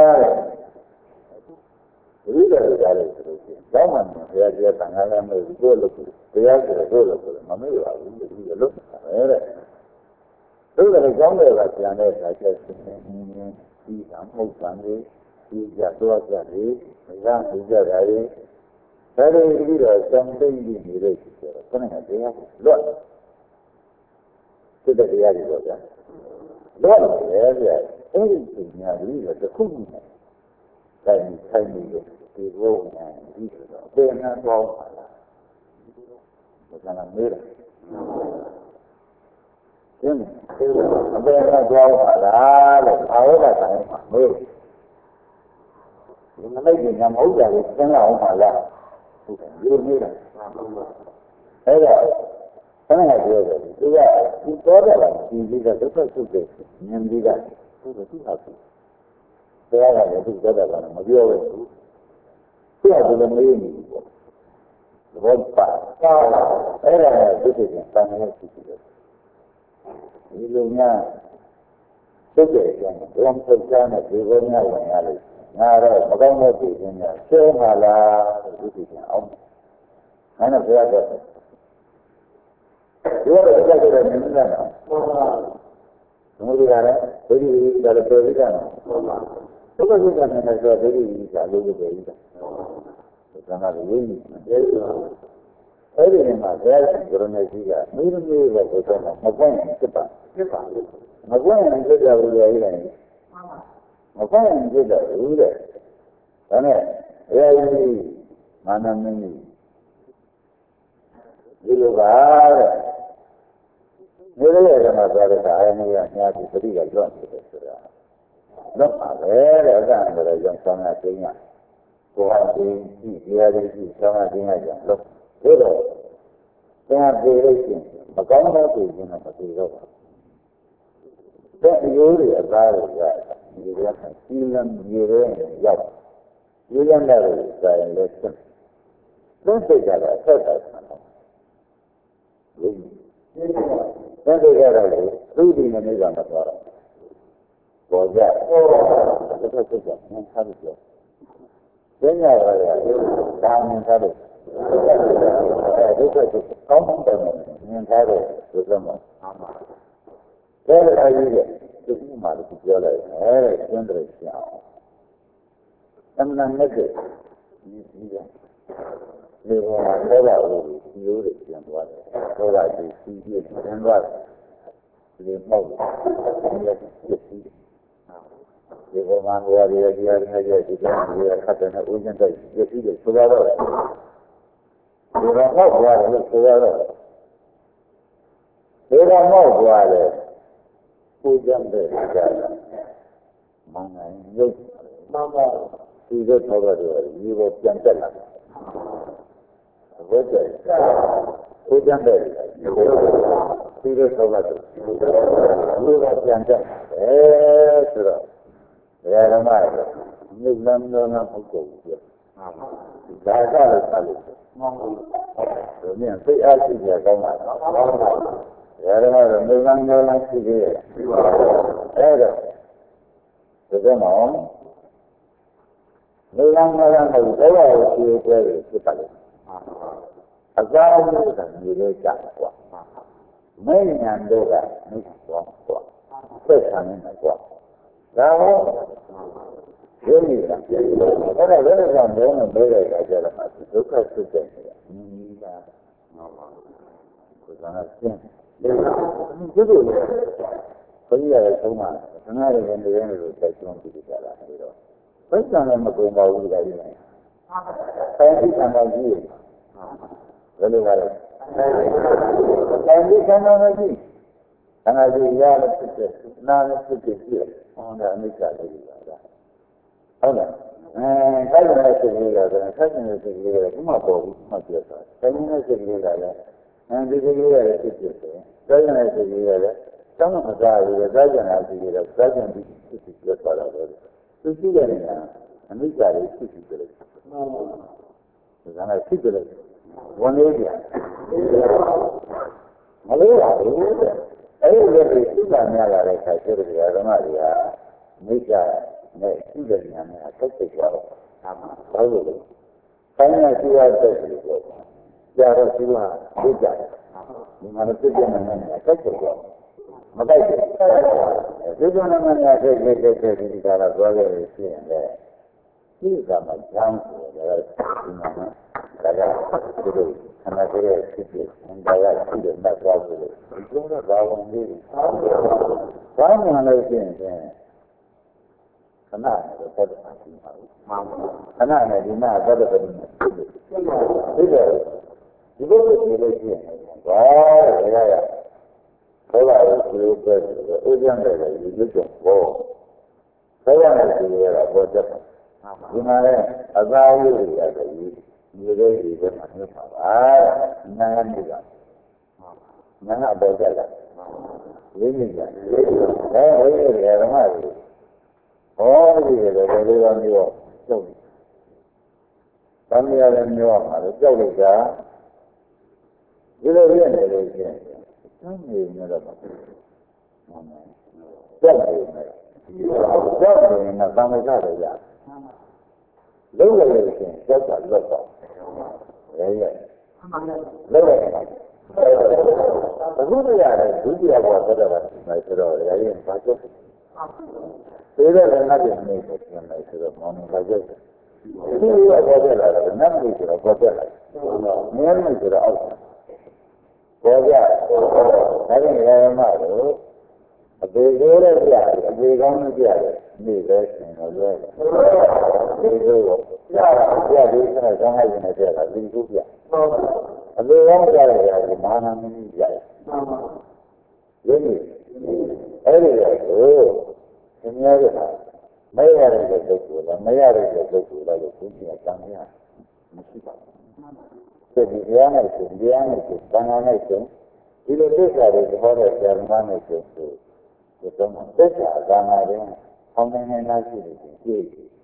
ဒီလိုကြားလို့ဆိုလို့ရှိရင်ကျောင်းမှာဘုရားကြီးကငါလည်းမလို့ကိုယ်လို့တရားဆိုတော့လို့ဆိုတော့မမေ့ပါဘူးဒီလိုလုပ်တာပဲတဲ့သူကလည်းကျောင်းတွေကပြန်တဲ့အခါကျတော့ဒီကမဟုတ်ပါဘူးဒီကြတော့ကြတယ်ဒါကဒီကြတာလေဒါတွေပြီးတော့စံသိမ့်ပြီးနေလို့ရှိတယ်ခဏကတရားလွတ်စစ်တဲ့တရားတွေတော့ဗျာလွတ်တယ်ဗျာအဲ့ဒီပညာကြီးကတစ်ခုနဲ့တိုင်းဆိုင်နေတယ်ဒီဘုံနဲ့ဒီတော့ဘယ်နဲ့တော့ပါလားဘယ်ကမေးတယ်ကျင်းအပေနဲ့တော့ပါလားလို့ဘာလို့လဲဆိုင်မှာမေးဒီမလိုက်ရင်မဟုတ်ကြဘူးသင်လာအောင်ပါလားဟုတ်တယ်ဒီလိုနေတာအဲ့တော့ဆန်းရပြောတယ်သူကဒီတော်တယ်လားဒီလေးကဒုက္ခစုတဲ့ဉာဏ်ကြီးကသူ့ကိုသူ့ဟာသူတရားကလည်းသူတော်တယ်လားမပြောဘူးသူကဒီလိုမေးနေတယ်ပေါ့သဘောပါအဲ့ဒါကသူ့ကိုတန်ခါရှိတယ်ဒီလိုများစုတဲ့ကျန်ဘုံဆက်ချမ်းတဲ့ဒီဘုံများဝင်ရလို့ငါတော့မကောင်းတဲ့ပြည်ချင်းများရှင်းပါလားလို့ဒီပြန်အောင်ငါနဲ့ဘုရားတော့ဒီလိုကြက်ကြက်နေနေတာဟုတ်ပါဘူးဒီလိုရတယ်ဒိဋ္ဌိဒါလည်းပြောရတာဟုတ်ပါဘူးဘုရားကလည်းဆိုဒိဋ္ဌိကအလို့ပဲပြီးတာဟုတ်ကဲ့ဒါကဝိညာဉ်တဲ့အဲ့ဒီမှာဘုရားကရုဏာကြီးကမိမိရဲ့ဘုရားမှာမပွင့်ဖြစ်ပါဖြစ်ပါမပွင့်ရင်ဖြစ်ကြဘူးလေအဲ့ဒါမပွင့်ရင်ဖြစ်တော့ဘူးတဲ့ဒါနဲ့အဲဒီမာနမင်းကြီးဒီလိုပါတဲ့ဒီလိုရမှာသွားတဲ့အာရုံကညာပြီးပရိကလွတ်နေတယ်ဆိုတာတော့ပါပဲတဲ့အကန့်အရကြောင့်ဆောင်းရခြင်းရကိုယ်ဟာဒီဒီတရားတွေကြီးဆောင်းရခြင်းရကြောင့်လို့ဒါတော့တရားပြေလို့ရှိရင်မကောင်းတဲ့ပြည်ချင်းတော့မပြေတော့ဘူးတဲ့အယိုးတွေအသားတွေကဒီကစီလံမြေရဲရောက်ဒီလမ်းတွေဆိုင်လည်းဆက်သုံးစိတ်ကြတာဆက်တာဆန်းတော့ဒီသုံးစိတ်ကြတာလေသူ့ဒီနည်းကမသွားတော့ပေါ်ကြပေါ်တော့ဆက်ဆက်ကြနန်းထားလို့ပြောကျင်းရပါရဲ့ဒါမှမဟုတ်ဒုက္ခကိုကောင်းကောင်းတယ်မြင်ထားတယ်ဆိုတော့မှအာမတဲ့အဲ့ဒီလေဒီမှာလည်းပြောလိုက်တယ်ကျင်းတယ်ရှင်းအောင်အမှန်နဲ့ဒီဒီကဒီဘောမှာတော့လာလို့ဒီလိုတွေပြန်သွားတယ်တော့လာဒီစီးပြည့်ပြန်သွားတယ်ဒီမောက်တယ်ဒီစီးဒီဘောမှာဘောရီရီရီနဲ့ကြည့်ဒီကဒီခတ်တဲ့ဦးကျန်တဲ့ဒီစီးတွေဆိုတော့ဒီဘောမောက်သွားတယ်လို့ဆိုတော့ဒီဘောမောက်သွားတယ်ဦးကျန်တဲ့ကြတာမင်္ဂန်ရုပ်မမဒီလိုထောက်ရတယ်ဒီဘောပြန်တက်လာတယ်ဘယ်ကျဲဦးကျန်တဲ့ဒီလိုထောက်ရတယ်ဒီဘောပြန်တက်တယ်ဆိုတော့ဘယ်ရမှာလဲမြစ်လမ်းလုံးနဲ့ပုဂ္ဂိုလ်ပြဒါကလည်းဆက်လို့မှန်ဘူးဒီမြန်စိတ်အားရှိကြကောင်းတာဘယ်ရမှာလဲမြစ်လမ်းလုံးနဲ့ရှိသေးတယ်အဲ့တော့ဒီကမောင်မြစ်လမ်းလုံးနဲ့တော့ရှိသေးတယ်ဖြစ်ပါလေအကြောင်းလို့ကမြေလေးကြကွာမင်းညာတို့ကမြစ်သွားကွာဆက်ဆံနေကွာဒါဟောဒီလိုကအဲ့ဒါလည်းကတော့ဘုံနဲ့ပြောရတာကြတော့ဒုက္ခxuấtတဲ့နေတာဒီကဟုတ်ပါဘူးကိုယ်ကရှင်းဒီလိုဒီလိုလေဘုရားရဲ့သုံးပါခဏရတဲ့နေရာတွေကိုတိုက်တွန်းပြီးကြတာအဲဒီတော့ဘိက္ခာနဲ့မကုန်ပါဘူးဒါကြီးနေအဲဒီကံတော်ကြီးဘယ်လိုပါလဲအဲဒီကံတော်ကြီးခန္ဓာကြီးရလို့ဖြစ်တဲ့နာနဲ့ဖြစ်ဖြစ်ရှိတယ်ဟောတာအနိစ္စလေးပါဒါဟုတ်လားအဲခိုင်နေတဲ့စိတ်ကလေးကလည်းခိုင်နေတဲ့စိတ်ကလေးကလည်းဘာမှပေါ်ဘူးမှပြောတာခိုင်နေတဲ့စိတ်ကလေးကလည်းအဲဒီစိတ်ကလေးကလည်းဖြစ်ဖြစ်တယ်ခိုင်နေတဲ့စိတ်ကလေးကလည်းတောင်းမစားဘူးလေစားကြတာစိတ်ကလေးကစားကြပြီးဖြစ်ဖြစ်ပြောတာတော့သူရှိတဲ့နေရာအနိစ္စလေးဖြစ်ဖြစ်တယ်မှန်ပါဘူးဒါကလည်းဖြစ်တယ်ဝန်လေးပြန်မလို့ပါဘူးအဲ့ဒီလိုသိတာများလာတဲ့အခါကျတော့ဓမ္မတွေကမိစ္ဆာနဲ့သိတဲ့ဉာဏ်နဲ့အသက်သိကြတော့အာမဘာလို့လဲခိုင်းရရှိရတဲ့လို့ပြောတာကြာတော့ရှိမှသိကြတယ်ဒီမှာလည်းသိတဲ့ဉာဏ်နဲ့အသက်သိကြမတိုက်ဘူးဒီလိုနဲ့မှလည်းသိသိသိသိဒီကလာသွားကြရရှိရင်လည်းဒီကမှာကျောင်းဆိုတော့ဒီမှာဒါကဒီလိုခဏတည်းဖြစ်ဖြစ်ဒါကရှိတယ်မှတ်သွားလို့ဒီလိုတော့ဘာဝင်လေးဘာမှမလုပ်ရင်ခဏနဲ့တော့ပတ်တာရှိပါဘူးမှန်ပါခဏနဲ့ဒီမှာပတ်တယ်ဒီလိုဒီလိုဒီလိုရှိရင်ဘာရရဘောလာကိုပြောပြတယ်ဥပ္ပံတယ်ဒီလိုကြောဘောဘောရတဲ့ဒီရတာဘောချက်ဒီမှာလည်းအသာဝိရိယတည်းဒီလိုဒီလိုမှနေပါပါနားနေတာနားဘောချက်လာဝိရိယအဲဝိရိယဓမ္မတွေဟောဒီလိုလိုလိုမျိုးကျုပ်တမ်းရတဲ့မျိုးမှာကြောက်လိုက်တာဒီလိုရနေလို့ရှိရင်သမ်းနေနေတော့ပါကြောက်နေတယ်ကြောက်နေနေသံဃာတွေရလုံးဝလို့ရှိရင်ကြောက်တာလွတ်တော့ရဲရဲလုံးဝအခုတည်းရတယ်ဒုတိယဘဝသက်တာပဲဆိုတော့ရဲရဲဘာကြောက်သေတဲ့လည်းငါ့ပြင်နေတယ်ပြန်လိုက်ဆိုတော့မောင်ဘာကြောက်ဒီလိုပေါ်ပြလာတယ်နတ်ပြည်ဆိုတော့ပေါ်ပြလာတယ်မြဲမြဲဆိုတော့အောက်ပေါ်ပြဒါကြောင့်ဓမ္မတို့အပေသေးတဲ့ပြတယ်အပေကောင်းတဲ့ပြတယ်နေပဲရှင်တော့ပြောတယ်ဒီလိုပြတာပြပြီးဆိုတော့ဆောင်းလိုက်နေတယ်ကဒီလိုပြအပေကောင်းပြတယ်ကမာနမင်းကြီးပြတယ်ဒီလိုအဲ့ဒီတော့သင်များတဲ့မရတဲ့ပုဂ္ဂိုလ်လားမရတဲ့ပုဂ္ဂိုလ်လားလို့သူကတန်ရမရှိပါဘူးဒီတရားနဲ့ဆိုတရားနဲ့ဆိုတန်ခါနဲ့ဆိုဒီလိုသစ္စာတွေဟောတဲ့ဆရာမနဲ့ဆိုဒီတော့သစ္စာကံနာရင်အောင်းနေနေရှိတယ်ကြည့်ဒီ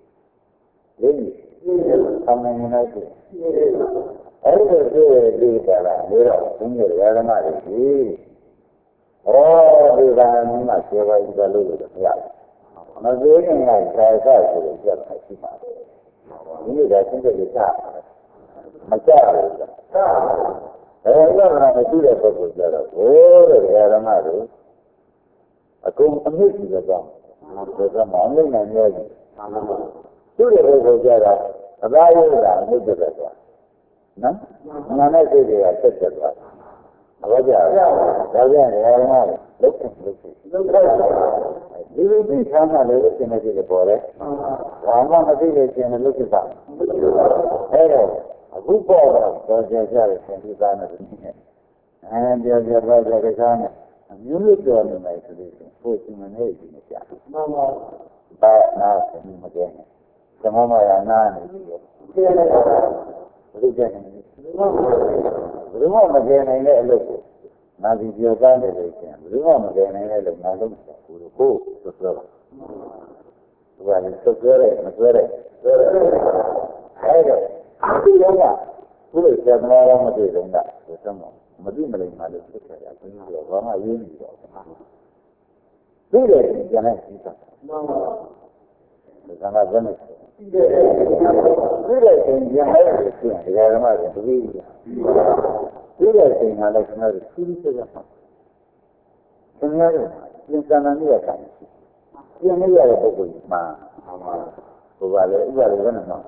အောင်းနေနေရှိအဲ့ဒီလိုဒီကလာနေတော့ဘုန်းကြီးဓမ္မတွေကြီးဟောဒီကံမှာစေဝါဤလို့လို့မရဘူးမသေးခင်ကသာသဆိုလို့ပြတ်တာရှိပါတယ်။ဒီနေ့ကသင်္ကြန်လေးစားမကြဘူး။အဲဒါကမရှိတဲ့ပုဂ္ဂိုလ်ကြတော့ဘိုးတဲ့ဓမ္မတို့အကုန်အမြင့်ကြီးတော့ဒါကမှအမြင့်နိုင်ရဲ့သူ့ရဲ့ပုဂ္ဂိုလ်ကြတာအသားရည်တာအမြင့်တက်သွားနော်။ငါနဲ့စိတ်တွေကဆက်ဆက်သွားဟုတ်ကြ။ဒါကြောင့်ဓမ္မတို့လုတ်တယ်လုတ်တယ်လုတ်တယ်ဒီလိုသိချမ်းသာလို့သင်နေကြတယ်ပေါ်တယ်။ဘာမှမသိလို့ရှင်လို့ဖြစ်တာ။အဲတော့အခုပေါ်တော့တော်ကြကြတဲ့သင်္ကိသားနဲ့ဒီနေ့အဲပြောပြောပြောပြောကြတာနဲ့အမျိုးမျိုးပြောနေမယ်ဆိုလို့ပို့ချင်နေကြည့်နေကြ။မှန်ပါ။ဒါနားသိမကြနဲ့။သမမရနားနေပြီ။သိရတယ်။ဘုရားကနေဘယ်လိုမှမကြနိုင်တဲ့အလုပ်ကိုနာစီပြောသားနေလို့ရှင်ဘယ်လိုမှမကြနိုင်တဲ့လုပ်ငန်းလုပ်နေတာကိုကိုဆိုတော့သူကလည်းဆွဲရဲမဆွဲရဲဆွဲရဲအဲ့တော့ဒီတော့ကဘုရားဆရာတော်မတွေ့တော့တာဆိုတော့မသိမလိမ္မာလို့ဖြစ်ခဲ့တာဘုရားကဘာမှရင်းနေတော့သိတယ်ကျန်တဲ့ဒီကမှန်ပါဘူးဒါကလည်းသိတယ်သိတယ်ကျန်တဲ့ရှင်ဒီကမှလည်းတပည့်ဒီတဲ့ချိန်ကလည်းကျွန်တော်တို့သူးပြီးဆက်ရမှာကျွန်တော်တို့ပြင်စံနာနေရတာပြင်နေရတဲ့ပုဂ္ဂိုလ်ကြီးမှာဟိုကလည်းဥပဒေကနော်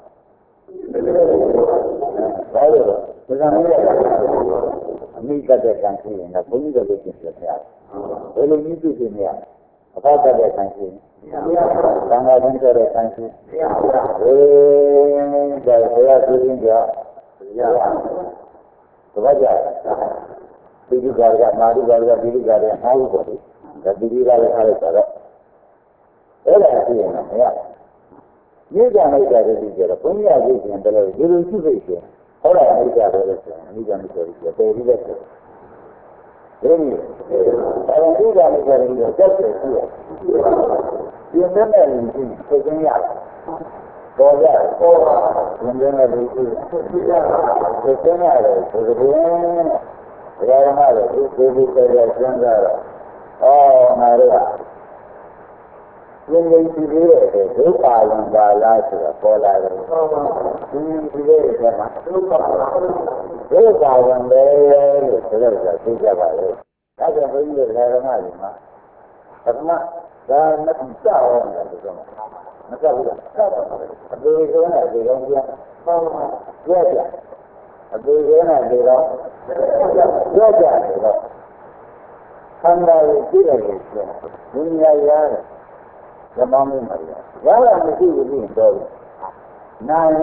ဘာလို့လဲပြင်စံနေရတာအမိတတ်တဲ့ကံရှိရင်ကဘုန်းကြီးတို့ပြင်ပြရတယ်ဘယ်လိုနည်းပြပြင်ရအဖောက်တတ်တဲ့ကံရှိရင်သံဃာ့ဘုန်းတော်တဲ့ကံရှိအေးဒါဆရာသူချင်းကြရဘာကြဒီဒီကာရကမာဒီကာရကဒီဒီကာရဟာဘူးပေါ့ဒါဒီဒီကာရထားလိုက်တာတော့အဲ့ဒါသိရင်တော့မရမြေကမိတ်တာတည်းကြတော့ဘုန်းကြီးအကျင့်တယ်လို့ဒီလိုရှိသိရှင်ဟောတာမိတ်တာပဲလို့ဆိုရင်အနိကမိတ်တာကြီးတယ်ပြီးတဲ့ဆိုဒီလိုအဲဒီကမိတ်တာကြီးတော့တက်တယ်ရှိရပြင်တဲ့နေကြီးသိချင်းရတယ်ပေါ်ရပေါ်ဝင်နေတယ်ဒီသိရတယ်သိရတယ်ဆိုတော့ဘုရားမှာလည်းဒီဒီဒီတဲ့ကျမ်းစာတော့အော်ငါတို့ကသင်္ကေတကြည့်ရတဲ့ဒုက္ခဝင်ပါလားဆိုတာပေါ်လာတယ်ဟုတ်ပါဘူးဒီဒီတဲ့မှာဒုက္ခဒုက္ခဝင်တယ်လို့ဆိုတော့သိကြပါလေဒါကြောင့်ဘုန်းကြီးတို့ဓမ္မတွေမှာပထမဒါမကြောက်အောင်လည်းဆိုတော့မကြောက်ဘူးလားအပေဆိုရင်ဒီကောင်ပြန်ဟောကြွကြအပေဆိုရင်ဒီကောင်ကြွကြတယ်တော့ဆန္ဒကိုကြည့်တယ်လို့ပြောဘုရားရတယ်ဓမ္မမင်းပါရရတာမရှိဘူးပြီးတော့နာယ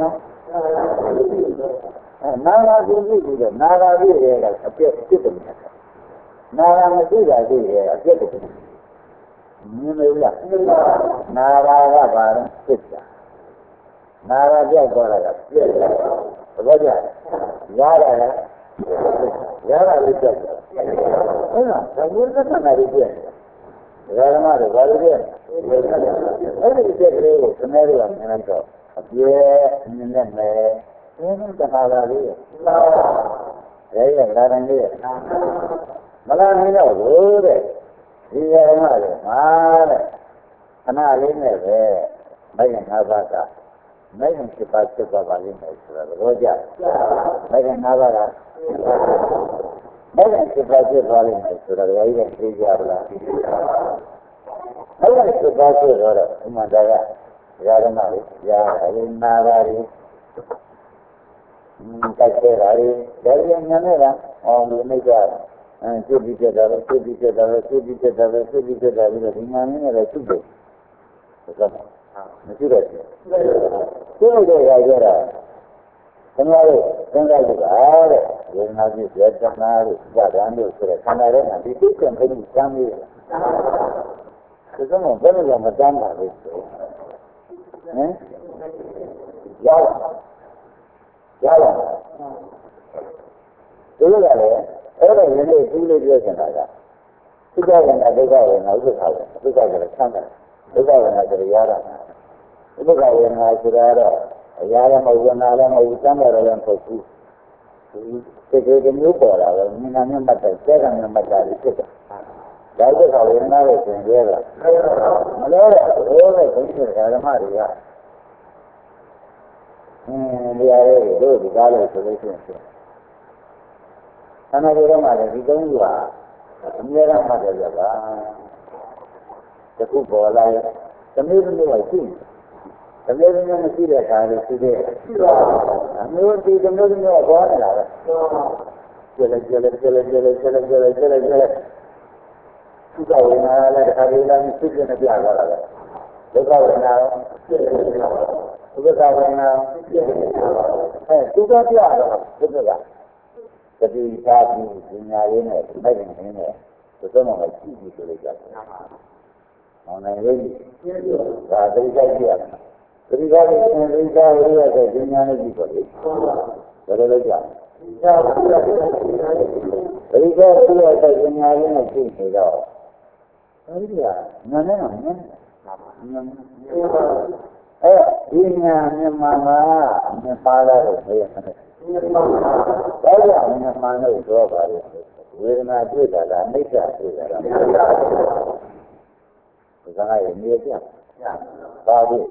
အဲနာဂာကိုကြည့်ပြီးတော့နာဂာပြည့်ရဲ့ကအပြည့်ဖြစ်တယ်နာဂာမရှိတာကြည့်ရဲ့အပြည့်ဖြစ်တယ်မြင်လို့လားနာဂာကဘာလဲဖြစ်တာနာဂာပြောက်သွားတာကပြည့်တယ်ဘာကြရတာလဲရတာလေးပြတ်တယ်ဟုတ်လားဒါမျိုးသက်သာနေပြည့်တယ်ဓမ္မတွေဘာလို့ပြည့်အဲ့ဒီပြည့်ကလေးကိုသမဲတွေကမြင်လိုက်တော့အပြည့်မြင်နေမယ်ဘယ်လိုတခါလာလေးလဲရဲရဲလာတယ်လေးမလာနိုင်တော့ဘူးတဲ့ဒီဓမ္မတွေဟာတဲ့ခဏလေးနဲ့ပဲမိုက်ငါးပါးကမိုက်ငါးပါးချက်ပါပါလိမ့်မယ်ဆိုတာတော့ကြမိုက်ငါးပါးကမိုက်ငါးပါးချက်ပါလိမ့်မယ်ဆိုတာတော့ရည်သိကြပါလားမိုက်ငါးပါးချက်တော့အမှန်တရားဓမ္မတွေရာရည်နာရာရည်တိုက်ခဲ့တာလေဒါပြန်ညနေကအောင်လို့နေကြတယ်အဲစိတ်ပြီးကြတာပဲစိတ်ပြီးကြတာပဲစိတ်ပြီးကြတာပဲစိတ်ပြီးကြတာပြီးတော့ဒီညာနေလည်းသူ့ကိုဟုတ်ကဲ့မရှိတော့ဘူးသူ့ကိုရကြတာခင်ဗျားတို့စဉ်းစားကြည့်ပါတဲ့ဝေဒနာကြီးရတနာတို့ဇာတန်တို့ဆိုတဲ့ခန္ဓာထဲမှာဒီသိက္ခာဖြစ်ပြီးစမ်းပြီးဒါဆိုမှဘယ်လိုမှမတမ်းပါဘူးဆိုဟမ်ရောက်ရောက်လာဒီလိုကလည်းအဲ့ဒါရင်းလေးသူ့လေးပြောနေတာကသုခဝေဒနာဒုက္ခဝေဒနာဥပ္ပခဝေဒနာဒုက္ခကလည်းဆန်းတယ်ဒုက္ခဝေဒနာကလည်းရတာဥပ္ပခဝေဒနာဆိုတာတော့အရာလည်းမဟုတ်နာလည်းမဟုတ်စမ်းတယ်လည်းမဟုတ်ဘူးဒီကိစ္စမျိုးပေါ်လာတော့မြင်နာမြတ်မှတ်တယ်စဲကမြတ်မှတ်တာဖြစ်တယ်ဒါဥပ္ပခဝေဒနာရဲ့သင်ရဲတာမလို့တဲ့ဘိုးတဲ့ဘုရားဓမ္မတွေကအင်းဒီအရေးတို့ဒီကားလို့ဆိုလို့ရှိရင်ဆန္ဒတွေမှာလည်းဒီသုံးခုဟာအများအားမှတ်တယ်ကြပါတခုပေါ်လာရင်တမျိုးမျိုးကရှိတမျိုးမျိုးမရှိတဲ့အခါလေးရှိသေးတယ်အမျိုးဒီတမျိုးမျိုးကပေါ်နေတာပဲကျလဲကျလဲကျလဲကျလဲကျလဲကျလဲကျလဲကျလဲသူကဝိညာဉ်လည်းတစ်ခါလေးလည်းသိပြနေပြသွားတာပဲဒုက္ခဝိညာဉ်ဖြစ်နေတယ်ဥပ္ပခဝေဒနာအဲသူကပြတော့ဘုရားကတတိသာပြီးဉာဏ်ရင်းနဲ့မိုက်နေနေတယ်သူတို့ကကြည့်ပြီးဆိုလိုက်ကြတယ်။မောင်နိုင်လေးဒါတတိယကြည့်ရတယ်။တတိယကသင်္တိကဝိရတဲ့ဉာဏ်နဲ့ကြည့်ပါလေ။ဘယ်လိုလဲကြ။တတိယကဝိရတဲ့ဉာဏ်ရင်းနဲ့ကြည့်နေတော့အဲဒီကဉာဏ်နဲ့ဉာဏ်အဲဒီညာမြန်မာမှာမြန်မာလာတော့ဘယ်ရမလဲဒါကြောင့်မြန်မာလို့ပြောပါလေဝေဒနာတွေ့တာလားအိဋ္ဌတွေ့တာလားဒါကလည်းမြေပြပါဘူး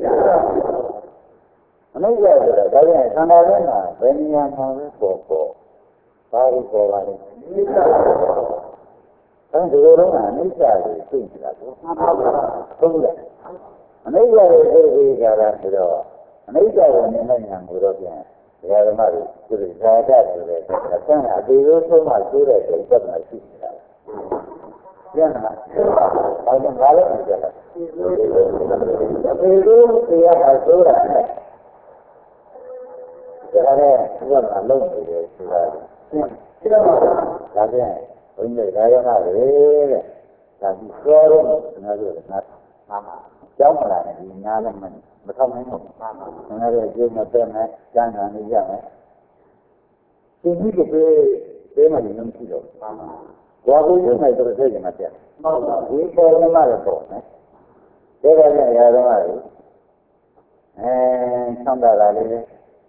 အနိစ္စဆိုတာဒါကြောင့်သံဃာထဲမှာဘယ်နေရာမှာပဲပေါ်ပေါ်ပါလို့ပေါ်ပါလေအိဋ္ဌအဲဒီလိုတော့အနိစ္စကိုသိနေတာပေါ့ဟုတ်လားအနိစ္စရဲ့အိဋ္ဌာရဆိုတော့အနိစ္စကိုမြင်တဲ့ဉာဏ်ကိုတော့ပြန်ဒကာဓမ္မတွေသူတို့ဇာတဆိုတဲ့အဆန်းအတေရိုးဆုံးမှသိတဲ့စိတ်သက်သာရှိနေတာ။ပြန်လာ။ဘာလို့ငါလည်းမကြလား။အတေရိုးတရားဟာဆိုတာနဲ့ဒါနဲ့ဘုရားလုံးနေတယ်ဆိုတာ။ဒါပြန်ဘုန်းကြီးဒါရမတွေတဲ့။ဒါပြီးစောတော့ငါတို့ကငါမှမှာကြောင်းမလာနဲ့ဒီနားလည်းမမထောက်နိုင်ဘူး။ငါတို့ကျိုးမပဲနဲ့ကျမ်းဂန်နေကြမယ်။ဒီနည်းကိုပေးပေးမှလည်းမရှိတော့ဘူး။ဘာကိုရုံးနိုင်တော့စိတ်ကမပြတ်။ဟုတ်ပါဘူး။ဒီပေါ်မှာလည်းပေါ့နော်။ဒါကလည်းအရာတော်ကလေအဲဆန္ဒလာလေးဆ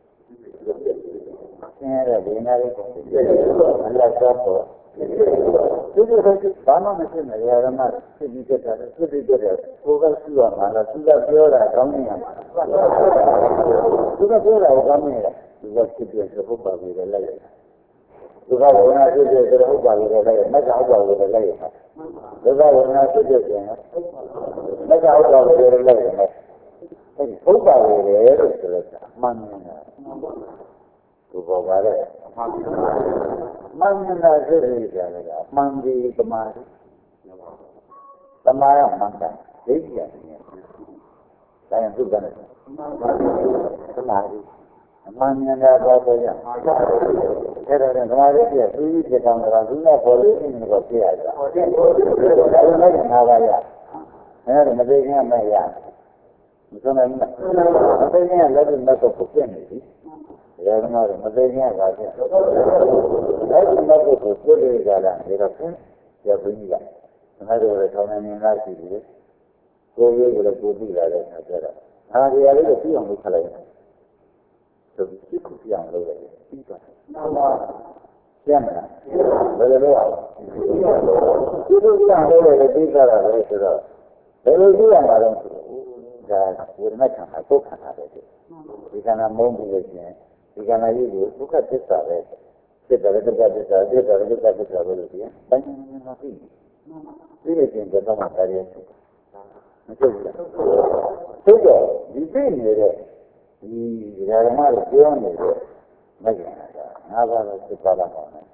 င်းရဲတဲ့ဒီနားလေးကိုအလတ်တော့ပေါ့ဒီလိုဘာမှမရှိနေရဓမ္မသိပြီးကြတာသိပြီးကြတယ်ကိုယ်ကရှိရမှာလားသူကပြောတာကောင်းနေရမှာသူကပြောတာကောင်းနေတယ်သူကဖြစ်ပြဘုရားပဲလိုက်ဒုက္ခဝေဒနာဖြစ်တဲ့ဆိုတော့ဥပ္ပါလို့လည်းမက္ခဥပ္ပါလို့လည်းလိုက်ရမှာဒုက္ခဝေဒနာဖြစ်တဲ့ဆိုရင်မက္ခဥပ္ပါလို့လည်းလိုက်ရမှာအဲဒီဥပ္ပါလို့လည်းလို့ဆိုတော့မှန်နေတာသူပေါ်ပါတဲ့မှန်နေတာစိတ်ကြီးကြတယ်ကအမှန်ဒီသမားသမားရမှန်တယ်ဒိဋ္ဌိရတယ်ဒါရင်သူကလည်းသမားကြီးအမှန်ဉာဏ်သာပေါ်ကြအဲ့ဒါနဲ့ဓမ္မရိပြသူကြီးဖြစ်အောင်တော့သူနဲ့ပေါ်လို့နေတော့ပြရတယ်ဟုတ်တယ်ဟုတ်တယ်ဒါလည်းငါးပါးရအဲ့ဒါမသိခင်မဲ့ရမဆုံးနိုင်ဘူးမသိခင်လက်တွေ့မဲ့ကိုပြည့်နေပြီဒါကမှမသိခင်ကဖြစ်အဲ့ဒီမဲ့ကိုပြည့်ရကြတာဒါတော့ပြည့်ပြင်းကြီးကငါတို့လည်းထောင်းနေနေလားရှိတယ်ကိုယ်ရေးကလည်းကိုယ်သိလာတဲ့အခါကျတော့အားရလေးကိုပြအောင်လုပ်ခလိုက်ဆိုပြီးစိတ်ကိုပြအောင်လုပ်လိုက်ပြီးသွားတယ်။မှန်ပါ။ကျန်တာဘယ်လိုလုပ်အောင်။ဒီလိုပြအောင်လုပ်လိုက်ပြီးသွားတာပဲဆိုတော့ဘယ်လိုကြည့်ရမှာလဲဆိုတော့ဒါဝိရမခံတာကိုခံတာပဲဒီကနေ့မုန်းပြီးလို့ရှိရင်ဒီကနေ့ကြီးကိုဒုက္ခသစ္စာပဲဖြစ်တယ်ဒုက္ခသစ္စာဖြစ်တယ်ဒုက္ခသစ္စာပဲလို့ပြောရင်ပိုင်းနေမှာပြီ။ဒီလိုချင်းတော့မှတားရတယ်မကျုပ်ဘူးလား။သိတော့ဒီသိနေတဲ့ဒီဓမ္မတွေပြောနေတဲ့မဂ္ဂင်ကငါးပါးလို့သိပါလာပါမယ်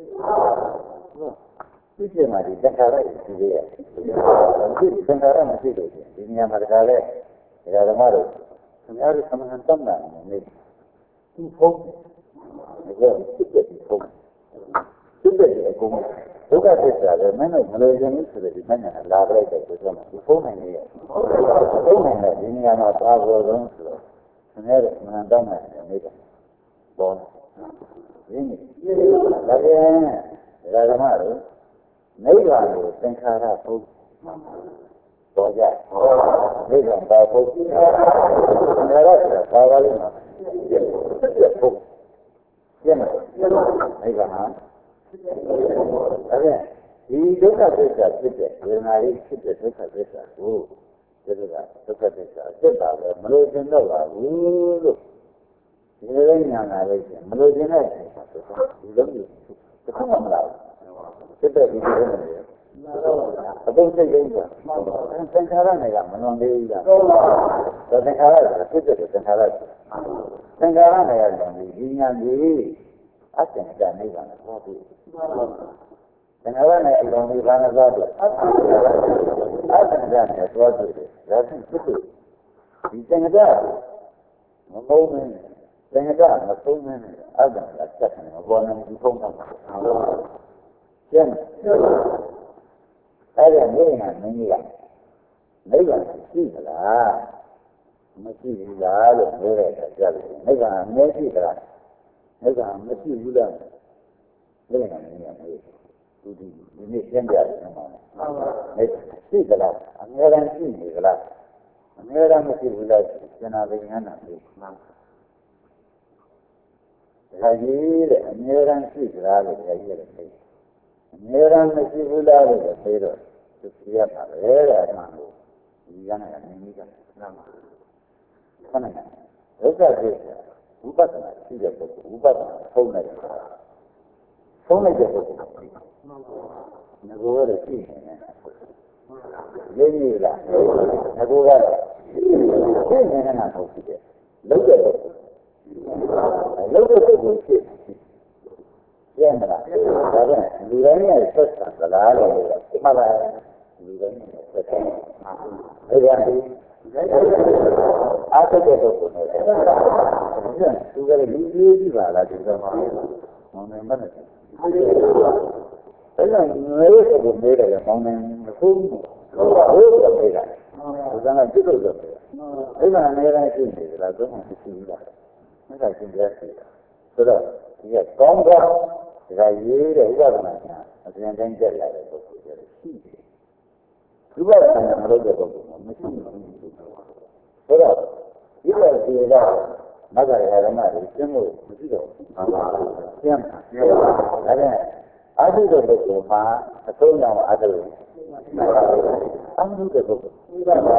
။ဒီပြမှာဒီတခါလိုက်ဒီလေးရဒီသင်္ခါရမရှိလို့ဒီနေရာမှာတခါလဲဓမ္မတွေခင်ဗျားတို့သမန်တမ်းတာနေသူဖုံးတယ်ဒါကစစ်တဲ့ဖုံးစစ်တဲ့အကုန်ဒုက္ခသစ္စာလည်းမင်းတို့မလို့ရင်ဆိုတဲ့ဒီမညာလာပလိုက်တဲ့ဆိုတော့ဒီဖုံးနိုင်နေရဖုံးနိုင်တဲ့ဒီနေရာမှာသာပေါ်ဆုံးဆိုတော့ခင်ဗျားတို့မန်တမ်းတာနေတယ်ဘောရင်းနေဒါပြန်ဓမ္မတွေနိဗ္ဗာန်ကိုသင်္ခါရဖုံးပေါ်ကြနိဗ္ဗာန်ပါဖုံးသင်္ခါရဆိုတာဘာပါလဲနော်စစ်ဖုံးကျင်းတယ်နိဗ္ဗာန်အဲ့ဒီဒုက္ခသစ္စာဖြစ်တဲ့ဝေဒနာလေးဖြစ်တဲ့ဒုက္ခသစ္စာကိုဒီလိုကဒုက္ခသစ္စာဖြစ်တာပဲမလို့တင်တော့ပါဘူးလို့ဒီလိုညာလာလို့ရှိရင်မလို့တင်တဲ့ဒီလိုမျိုးတစ်ခါမှမလာဘူးဖြစ်တဲ့ဒီလိုမျိုးအပုံစိတ်ကြီးကသင်္ခါရနဲ့ကမလွန်သေးဘူးလားသင်္ခါရကဖြစ်တဲ့သင်္ခါရသင်္ခါရနဲ့ကတော့ဒီညာကြီးအတ္တကနိဗ္ဗာန်ကိုသွားပြီသင်္ခါရနဲ့အလုံးကြီးဘာနဲ့သွားပြီအတ္တကနဲ့သွားပြီဒါဖြင့်ဖြစ်တယ်ဒီသင်္ခါရမမုန်းနေသင်္ခါရမဆုံးနေအတ္တကတက်နေဘောနေဒီဖုံးတာကျန်အဲ့ဒါနေနေမင်းကြီးကနိဗ္ဗာန်ရှိသလားမရှိဘူးလားလို့ပြောတဲ့အခါကျတော့နိဗ္ဗာန်မရှိသလားနိဗ္ဗာန်မရှိဘူးလားနိဗ္ဗာန်မင်းကြီးသူဒီဒီနေ့သင်ကြတယ်နော်ဟုတ်ပါဘူးရှိသလားအများအားရှိနေသလားအများအားမရှိဘူးလားကျန်တာပင်ညာနာလို့မှန်ဒါကြီးတဲ့အများအားရှိသလားလို့ပြောရတယ်အများအားမရှိဘူးလားလို့ပြောတော့သူပြရတာပဲတဲ့အဲ့မှာကိုဒီကနေ့ကနေမိကနားမှာခဏခဏဒုက္ခဖြစ်ဝိပဿနာရှိတဲ့ပုဂ္ဂိုလ်ဝိပဿနာဖုံးလိုက်တာဖုံးလိုက်တဲ့ပုဂ္ဂိုလ်ငါကလည်းရှိနေတယ်ရင်းရလားငါကလည်းရှိနေတာဟုတ်ပြီလုံးတဲ့ပုဂ္ဂိုလ်လုံးတဲ့ပုဂ္ဂိုလ်ရှိရမလားဒါကလူတိုင်းရဲ့ဆက်ဆံသလားလို့မှတ်ပါလူတိုင်းရဲ့ဆက်ဆံဒါကအားထုတ်တဲ့ပုဂ္ဂိုလ်နဲ့သူကလည်းလူကြီးကြီးပါလားဒီကောင်မောင်နေမနဲ့အဲ့ဒါငယ်ရဲ့ကိုမေးတယ်မောင်နေမဟုတ်ဘူးဟုတ်တယ်မေးတာဒါကလည်းပြစ်လို့ဆိုတယ်အဲ့ဒါနေရာရှိနေတယ်လားတော့မရှိဘူးလားမကရှင်းပြစီဆိုတော့ဒီကကောင်းကောင်းဒါရေးတဲ့ဥပဒနာကအပြန်တိုင်းတက်လာတဲ့ပုဂ္ဂိုလ်တွေရှိတယ်ဥပဒနာမလုပ်တဲ့ပုဂ္ဂိုလ်မရှိဘူးဆိုတော့ဒီလိုစီကမဂ္ဂရဓမ္မတွေကျင့်လို့မရှိတော့ဘူးမှန်ပါဘူးကျင့်ပါကျင့်ပါဒါနဲ့အာထုတဲ့ပုဂ္ဂိုလ်မှာအဆုံးအောင်အာထုအာထုတဲ့ပုဂ္ဂိုလ်ဒါက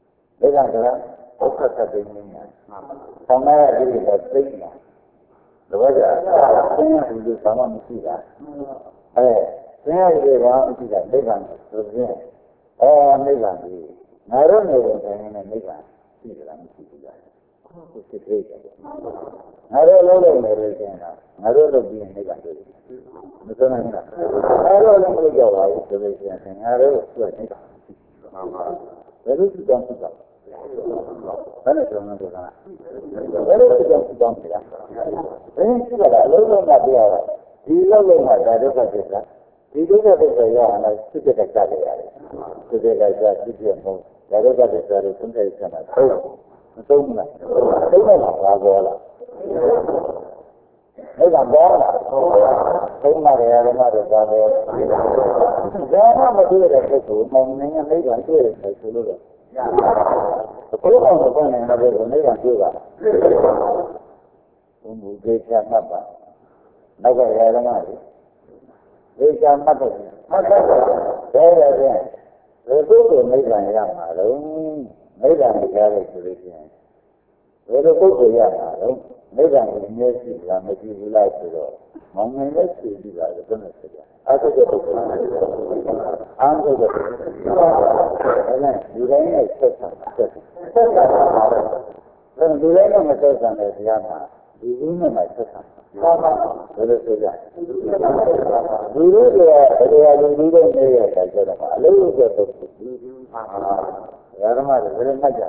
ဒုက္ခသတိဉာဏ်ဆောင်းရတဲ့ဒီကသိညာဘောကြဆင်းရဲဘူးဘာမှမရှိတာအဲဆင်းရဲတယ်ဘာမှမရှိတာနိဗ္ဗာန်ဆိုရင်အော်နိဗ္ဗာန်ကြီးငါတို့နေတယ်ဆိုရင်နိဗ္ဗာန်ရှိကြလားမရှိဘူးလားဟုတ်ဖြစ်သေးတယ်ငါတို့လုံးလုံးနေလို့ရှိရင်ငါတို့လုပ်ပြီးနိဗ္ဗာန်တွေ့တယ်မသိနိုင်ဘူးငါတို့လည်းမလုပ်ကြပါဘူးဆိုလို့ရှိရင်ငါတို့ဆိုနိဗ္ဗာန်ဘယ်လိုသိတောင်းသိတောင်းဘယ်လိုပြောမလဲကဘယ်လိုသိတောင်းသိတောင်းလဲဘယ်ရှိကြလားလုံးလုံးကပြောတာဒီလုံးလုံးကဒါဒုက္ခသစ္စာဒီဒုက္ခသစ္စာရအောင်လဲစိတ်ကကြတယ်ရတယ်စိတ်ကကြစိတ်ပြမဟုတ်ဒါဒုက္ခသစ္စာကိုသုံးတဲ့ဆန္ဒသုံးမသုံးဘူးလားသုံးတော့ဘာပေါ်လားအဲ့ဒါပေါ်လားသုံးရတယ်ရတယ်မှာတော့ဘာပေါ်ဒါမှမတွေ့တဲ့ပုဂ္ဂိုလ်မောင်နေနေမိဘတွေ့တယ်ဆိုလို့တော့ဘုရားကဘာနဲ့လည်းမိဘတွေ့တာဘုံဘူကေချမှတ်ပါနောက်ကရတယ်မှာလေကေချမှတ်တယ်မှတ်တယ်ဒါရတယ်ဘယ်ပုဂ္ဂိုလ်မိဘရမှာတော့မိဘမကြားလို့ဆိုလို့ရှိရင်ဘယ်လိုပုဂ္ဂိုလ်ရမှာတော့မိဘကိုမြဲရှိတာမရှိဘူးလားဆိုတော့မောင်ငယ်လက်ရှိပြီးတာလည်းဘယ်နဲ့ဖြစ်လဲအတုတဲ့ပုဂ္ဂိုလ်အားထုတ်တဲ့အဲ့ဒါဒီတိုင်းနဲ့ဆက်ဆံဆက်ဆက်ဆံပါတော့ဒီတိုင်းနဲ့မဆက်ဆံတဲ့တရားမှာဒီဥစ္စာနဲ့ဆက်ဆံပါပါဘယ်လိုဆိုကြဒီလိုကတရားလူလူတွေနေရတဲ့ကြတော့အလုံးစုံပုဂ္ဂိုလ်ဓမ္မတွေဘယ်လိုမှတ်ကြ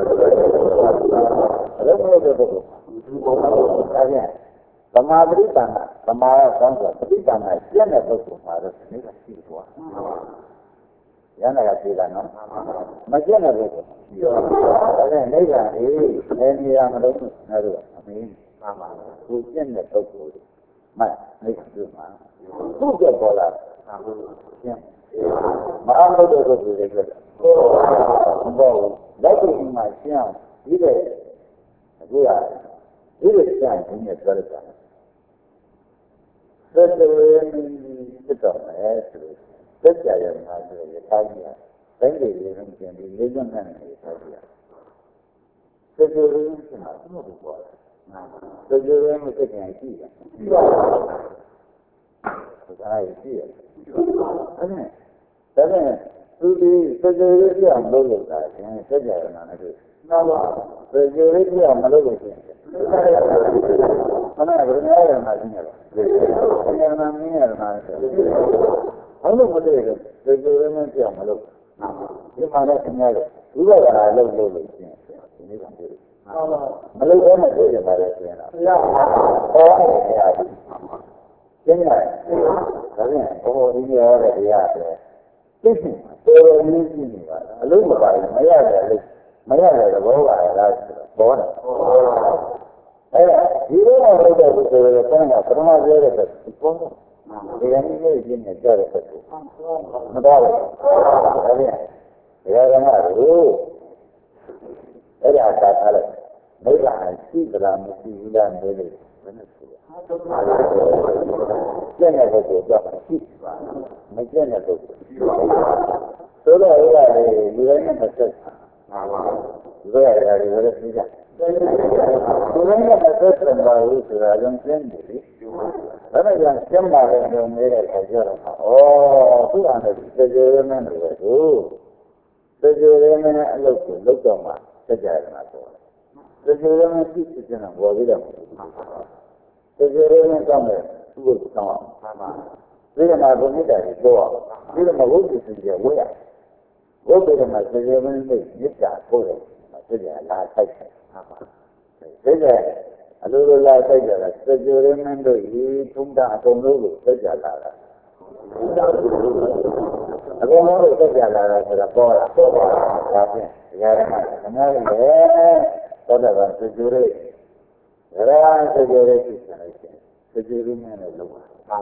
လဲဘယ်လိုလုပ်တဲ့ပုဂ္ဂိုလ်ဒါပြန်သမာဓိတဏ္ဍသမာဓိကောင်းဆိုတာပဋိတဏ္ဍကျင့်တဲ့ပုဂ္ဂိုလ်မှာတော့ဒီကရှိသွားရဟန္တာကပြေးတာနော်မကျင့်တဲ့ပုဂ္ဂိုလ်ဒါပြန်နိဗ္ဗာန်အေးနေနေရမလို့ငါတို့အမင်းမှန်ပါဘူးကိုကျင့်တဲ့ပုဂ္ဂိုလ်မှတ်နိဗ္ဗာန်ပြုမှာသူ့ကပေါ်လာကျင့်မအားလို့တဲ့ပုဂ္ဂိုလ်တွေကဘောလက်ရှိမှာရှင်းအောင်ဒီတဲ့အခုကဒီလိုရှင်းနေတယ်ပြောတာသက်တော်ရင်သက်တော်မယ်ဆိုသက်ကြရမှာဆိုရထားကြီးတိုင်းတွေလည်းကျန်ဒီလေးစမ်းနေတယ်ထားကြီးသက်တော်ရင်ရှင်းတာဘယ်လိုပေါ်လဲသက်တော်ရင်မသိရင်ရှိတယ်ရှိပါဘူးဒါရှိတယ်အဲ့ဒါဒါနဲ့သူဒီစကြဝဠာပြမလို့လို့တာရှင်စကြဝဠာနဲ့တွေ့နားပါစကြဝဠာပြမလို့လို့ရှင်ခဏဘယ်လိုလဲမှာရှင်းရတော့ဒီနာမင်းရမှာဆိုဘာလို့မလဲစကြဝဠာနဲ့ပြမလို့ဒီမှာလည်းခင်ဗျားတို့ဒီဘက်ကလာလို့လို့လို့ရှင်ဒီနေ့ကတွေ့မလို့တော့မတွေ့ရပါလေရှင်လားဘုရားဟောတယ်ရပြီရှင်းရတယ်ဒါဖြင့်ဘုရားဒီရတဲ့တရားပဲသိသိတော်ရင်းရှိနေတာအလုံးမပါဘူးမရတယ်အလုံးမရတယ်သဘောပါလားပေါ်တယ်အဲ့ဒါဒီလိုမှလုပ်တဲ့ဆိုတော့ဆန်းကပထမပြောတဲ့ပေါ်တယ်ဒီကနေ့လေးချင်းနဲ့ကြားတဲ့ပုံမတော်ဘူးဒါပြန်ဘယ်ရမှာလို့အဲ့ဒါသာထားလိုက်မိဘရှိသလားမရှိဘူးလားနေလို့ဘယ်နဲ့ဆိုလဲကျင့်တဲ့ပုဂ္ဂိုလ်ကြောင့်ရှိပါမကျင့်တဲ့ပုဂ္ဂိုလ်ဆိုတော့အဲ့ဒါလေလူတိုင်းနဲ့ဆက်ဆံပါပါဘယ်ရရလဲသိကြလူတိုင်းနဲ့ဆက်ဆံပါလို့ဆိုတာကြောင့်ကျင့်တယ်လေဒါနဲ့ကြောင့်ကျင့်ပါတယ်လို့နေတဲ့အခါကျတော့ဩသူ့အနေနဲ့စေကြရမယ်လို့ပဲသူစေကြရမယ်အလုပ်ကိုလုပ်တော့မှစကြရမှာပေါ့စေကြရမယ်ဖြစ်ဖြစ်နေတာပေါ်ပြီးတော့စေကြရမယ်ကောင်းတယ်သူ့ကိုကောင်းအောင်ပါပါဒီမှာဘုန်းကြီးတိုင်ပြောအောင်ဒီမှာဝိသုစီရဲ့ဝိရဘုရားမှာစေကြရမယ်နဲ့မြစ်တာပို့တယ်စေကြလာထိုက်တယ်ပါပါစေကြအလိုလိုလာထိုက်ကြတာစေကြရမယ်တို့ဒီထုံးတာအကုန်လုံးကိုစေကြလာတာအကုန်လုံးကိုစေကြလာတာဆိုတာပေါ်လာပေါ်လာဒါဖြင့်ရရမှာခဏလေးလေသောတာပန်စေကြရရစေကြရဖြစ်နေတယ်စေကြရမယ်လို့လုပ်ပါပါ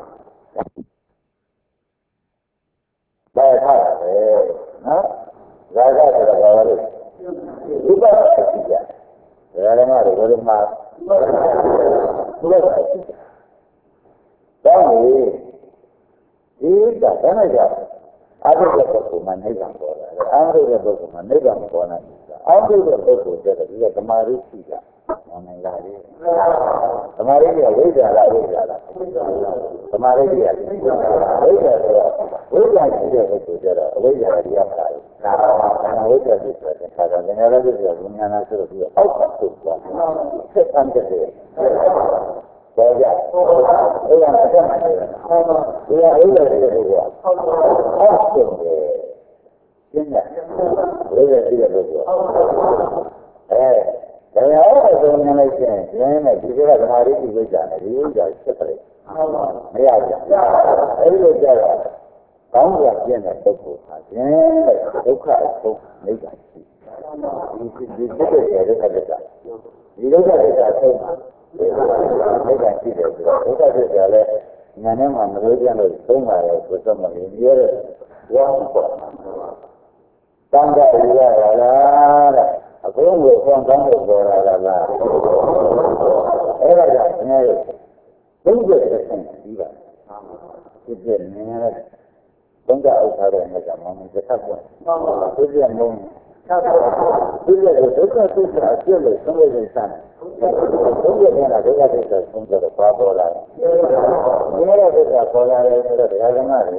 ဘာသာလဲနော်ရာဂဆိုတာဘာလဲဥပ္ပါဒ်ရှိကြတယ်ဓမ္မတွေဘယ်လိုမှဥပ္ပါဒ်ရှိကြတောင်းလေဒီကတန်းလိုက်ကြအားထုတ်တဲ့ပုဂ္ဂိုလ်မှာနိဗ္ဗာန်ပေါ်လာတယ်အားထုတ်တဲ့ပုဂ္ဂိုလ်မှာနိဗ္ဗာန်ပေါ်လာတယ်အားထုတ်တဲ့ပုဂ္ဂိုလ်ကျတော့ဒီကဓမ္မရိရှိတာမနိုင်လာဘူးဓမ္မရိကဝိဇ္ဇာလားဝိဇ္ဇာလားဓမ္မရိကဝိဇ္ဇာဆိုတော့ဝိဇ္ဇာရှိတဲ့ပုဂ္ဂိုလ်ကျတော့အဝိဇ္ဇာတရားမလာဘူးဝိဇ္ဇာရှိတဲ့ခါတော့ငါလည်းဆိုတော့ဉာဏ်နာဆိုတော့ဒီအောက်ကဆိုတော့ဆက်ဆံတဲ့ပေါ်ကြအဲ့ဒါအထက်မှာဒီဟာဝိဇ္ဇာရှိတဲ့ပုဂ္ဂိုလ်ကအောက်ဆိုတယ်ကျင်းတယ်ဝိဇ္ဇာရှိတဲ့ပုဂ္ဂိုလ်အဲဒါရောဆိုနေလိုက်ချင်းရင်းနဲ့ဒီကဓမ္မရိတိဝိဇ္ဇာနဲ့ဒီဝိဇ္ဇာဆက်တယ်မရကြအဲ့လိုကြတော့ကောင်းစွာပြည့်တဲ့ပုဂ္ဂိုလ်ဟာရင်းနဲ့ဒုက္ခအဆုံးနိဗ္ဗာန်ရှိဒီဒီဒုက္ခရဲ့ဒုက္ခသစ္စာဒီဒုက္ခသစ္စာဆုံးနိဗ္ဗာန်ရှိတယ်ဆိုတော့ဒုက္ခသစ္စာလည်းဉာဏ်နဲ့မှမလို့ပြန်လို့သုံးပါရဲ့ဘုရားမင်းပြောတဲ့ဝါးပေါ့တန်ကြရရလားတဲ့အခုလိုကောင်းကောင်းလို့ပြောရတာလားအဲ့ဒါကြောင့်နည်းသုံးကျတဲ့ဆင်းပြီးပါဒီပြည့်နေရတယ်သုံးကြဥစ္စာတွေနဲ့ကမှမသက်သက်ဘူးဒီပြည့်မုံဒီပြည့်ဒုက္ခသစ္စာအပြည့်လို့သုံးလို့စမ်းသုံးကျတဲ့ဒုက္ခသစ္စာသုံးကြတော့ပါပေါ်လာတယ်ဒီလိုဒုက္ခပေါ်လာတယ်ဆိုတော့ဒကာကမတွေ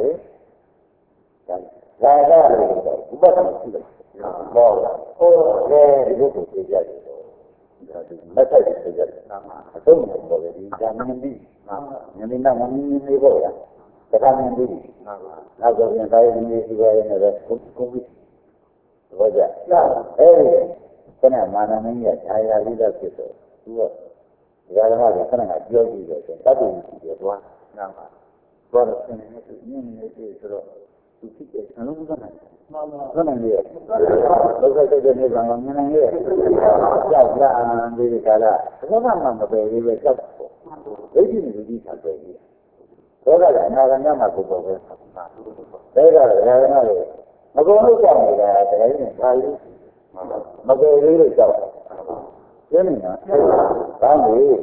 ဒါသာလို့ဥပဒနာရှိတယ်ဘောလာဟိုလေဒီလိုကိုသိကြတယ်ဒါဒီမတ်တက်သိကြတယ်အဆုံးနဲ့ပေါ်တယ်ဒီဇာမင်းပြီးညနေနောက်မင်းနေပေါ့လားဒါကမင်းပြီးနောက်တော့ပြန်တိုင်းနေစီပါရင်လည်းကုန်ကုန်ပြီးဘောကြအဲဒီခဏမာနမင်းရဲ့ခြာယာလေးတော့ဖြစ်တော့သူကဒီကရမကခဏကပြောကြည့်တယ်တတ်တူကြည့်တော့နားမှာတော့ဆင်းနေနေနေနေဆိုတော့သူဖြစ်တဲ့အလုံးစုံနိုင်မှန်ပါဘယ်နဲ့လဲဒုက္ခစိတ်တဲ့နေကမှမြင်နိုင်ရဲ့ကြောက်လာဒီကလာဘာမှမပယ်သေးပဲကြောက်တာပေါ့ဒိဋ္ဌိနဲ့ဒီသာပဲကြီးဘောကလည်းအနာဂတ်မှာကိုပေါ်ပဲဒါကလည်းရာဂနာလေမကုန်လို့ကြောက်နေတာတကယ်နဲ့ဒါကြီးမပယ်သေးလို့ကြောက်တာရှင်းနေတာဘာလို့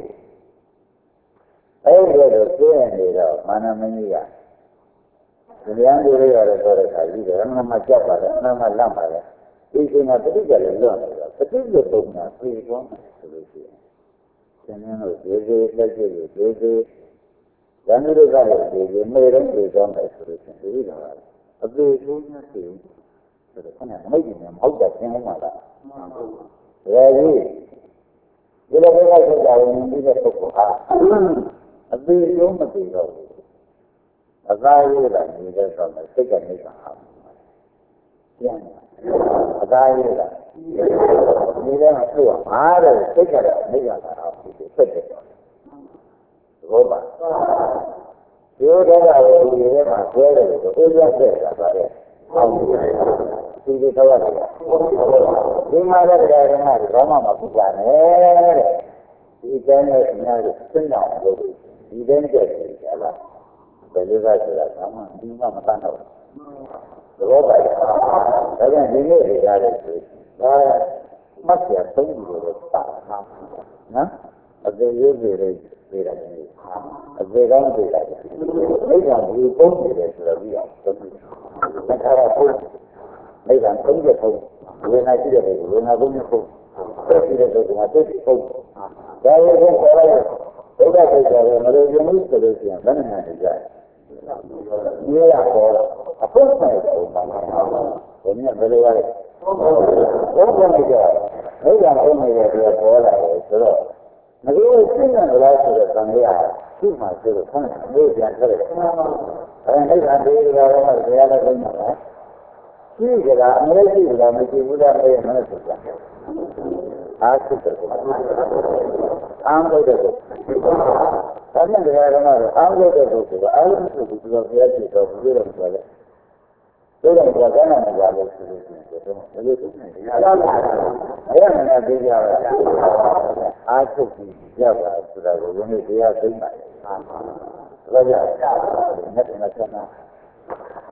အဲ့ဒီတော့ကျင်းနေတော့မာနမင်းကြီးကဒီလမ်းတွေရရတော့တဲ့ခါကြီးတယ်အမှန်မှကြောက်ပါတယ်အမှန်မှလန့်ပါတယ်ဒီချိန်မှာတတိကလည်းလွတ်နေတော့တတိယပုံမှာပြေသွားတယ်ဆိုလို့ရှိရင်သင်္င်းတို့ဒီဒီလက်ရှိကိုဒီဒီဇန်နုရကလည်းဒီဒီမေတော့ပြေသွားတယ်ဆိုလို့ရှိရင်ဒီလိုလားအသေးဆုံးနဲ့ပြေဆိုတော့ခဏမိတ်နေမဟုတ်တာသင်မှာလားဒါကြီးဒီလိုပဲဆက်ကြဝင်နေတဲ့ပုဂ္ဂိုလ်ဟာအသေးဆုံးမပြေတော့ဘူးအသာရည်လာနေတဲ့ဆိုတော့စိတ်ကနေပါအောင်ပြန်အသာရည်လာနေတဲ့မှာသူ့အားတဲ့စိတ်ကနေပါအောင်ဒီဆက်တယ်ဘောပါဒီတော့ကလည်းဒီထဲမှာဆွဲတယ်ဆိုအိုးရတဲ့တာပါလေအောင်ဒီဒီတော့ရတယ်ဒီမှာလည်းတရားဓမ္မတွေဘာမှမပူကြနဲ့တဲ့ဒီတိုင်းနဲ့အများကြီးစဉ်းစားအောင်လုပ်ဒီတိုင်းကြည့်ကြလားဘယ်လိုကဆိုတာကမှဒီမှမတတ်တော့ဘူးသဘောပါရဲ့ဒါကြောင့်ဒီနေ့ရရတဲ့ဆိုဒါမှတ်ရသုံးပြီးတော့ပါနော်အသေးသေးတွေပြေးတယ်အသေးကောင်းပြေးတယ်အဲ့ဒါဒီပုံနေတယ်ဆိုတော့ပြီးတော့သုံးပြီးသခါရပုံအဲ့ဒါသုံးချက်ပုံဝေနာရှိတဲ့ဝေနာပုံမျိုးပုံသိရှိတဲ့ပုံကသိရှိပုံဒါလည်းကိုခေါ်လိုက်ဒုက္ခသိကြတယ်မလို့ရင်လို့ဆိုလို့ရှိရင်ဘယ်နဲ့မှမကြဘူးဒီရပေါ်အဖို့ဆိုင်ပုံမှာဘုံမြတ်ဘယ်လိုလဲဘုံဘုံကြီးကအဲ့ဒါပုံနေတဲ့ပြောပေါ်လာတယ်ဆိုတော့ငါတို့သိနေကြလားဆိုတော့သံဃာရှိမှဆိုတော့ဆန်းနေပြန်ထွက်တယ်အဲအဲ့ဒါဒီလိုတော့ဘယ်ရလဲပြန်မှာရှိကြတာအမေရှိကြတာမရှိဘူးလားအဲ့မနဲ့ဆိုတာအားထုတ်တယ်အာမဟုတ်တယ်ဒါနဲ့တရားဓမ္မတော့အာမဟုတ်တယ်ဆိုတော့အာမဟုတ်ဘူးဆိုတော့ဘုရားရှိတော်ဘုရားတော်ဆိုတယ်ဒါကြောင့်ဘာကနာမပါလို့ဆိုလို့ရှိရင်တော့ဘယ်လိုလုပ်နေလဲအားနဲ့သိကြပါအားထုတ်ပြီးရပါဆိုတာကိုဒီနေ့တရားသိမှတယ်ဒါကြောင့်နဲ့နဲ့ဆက်နာ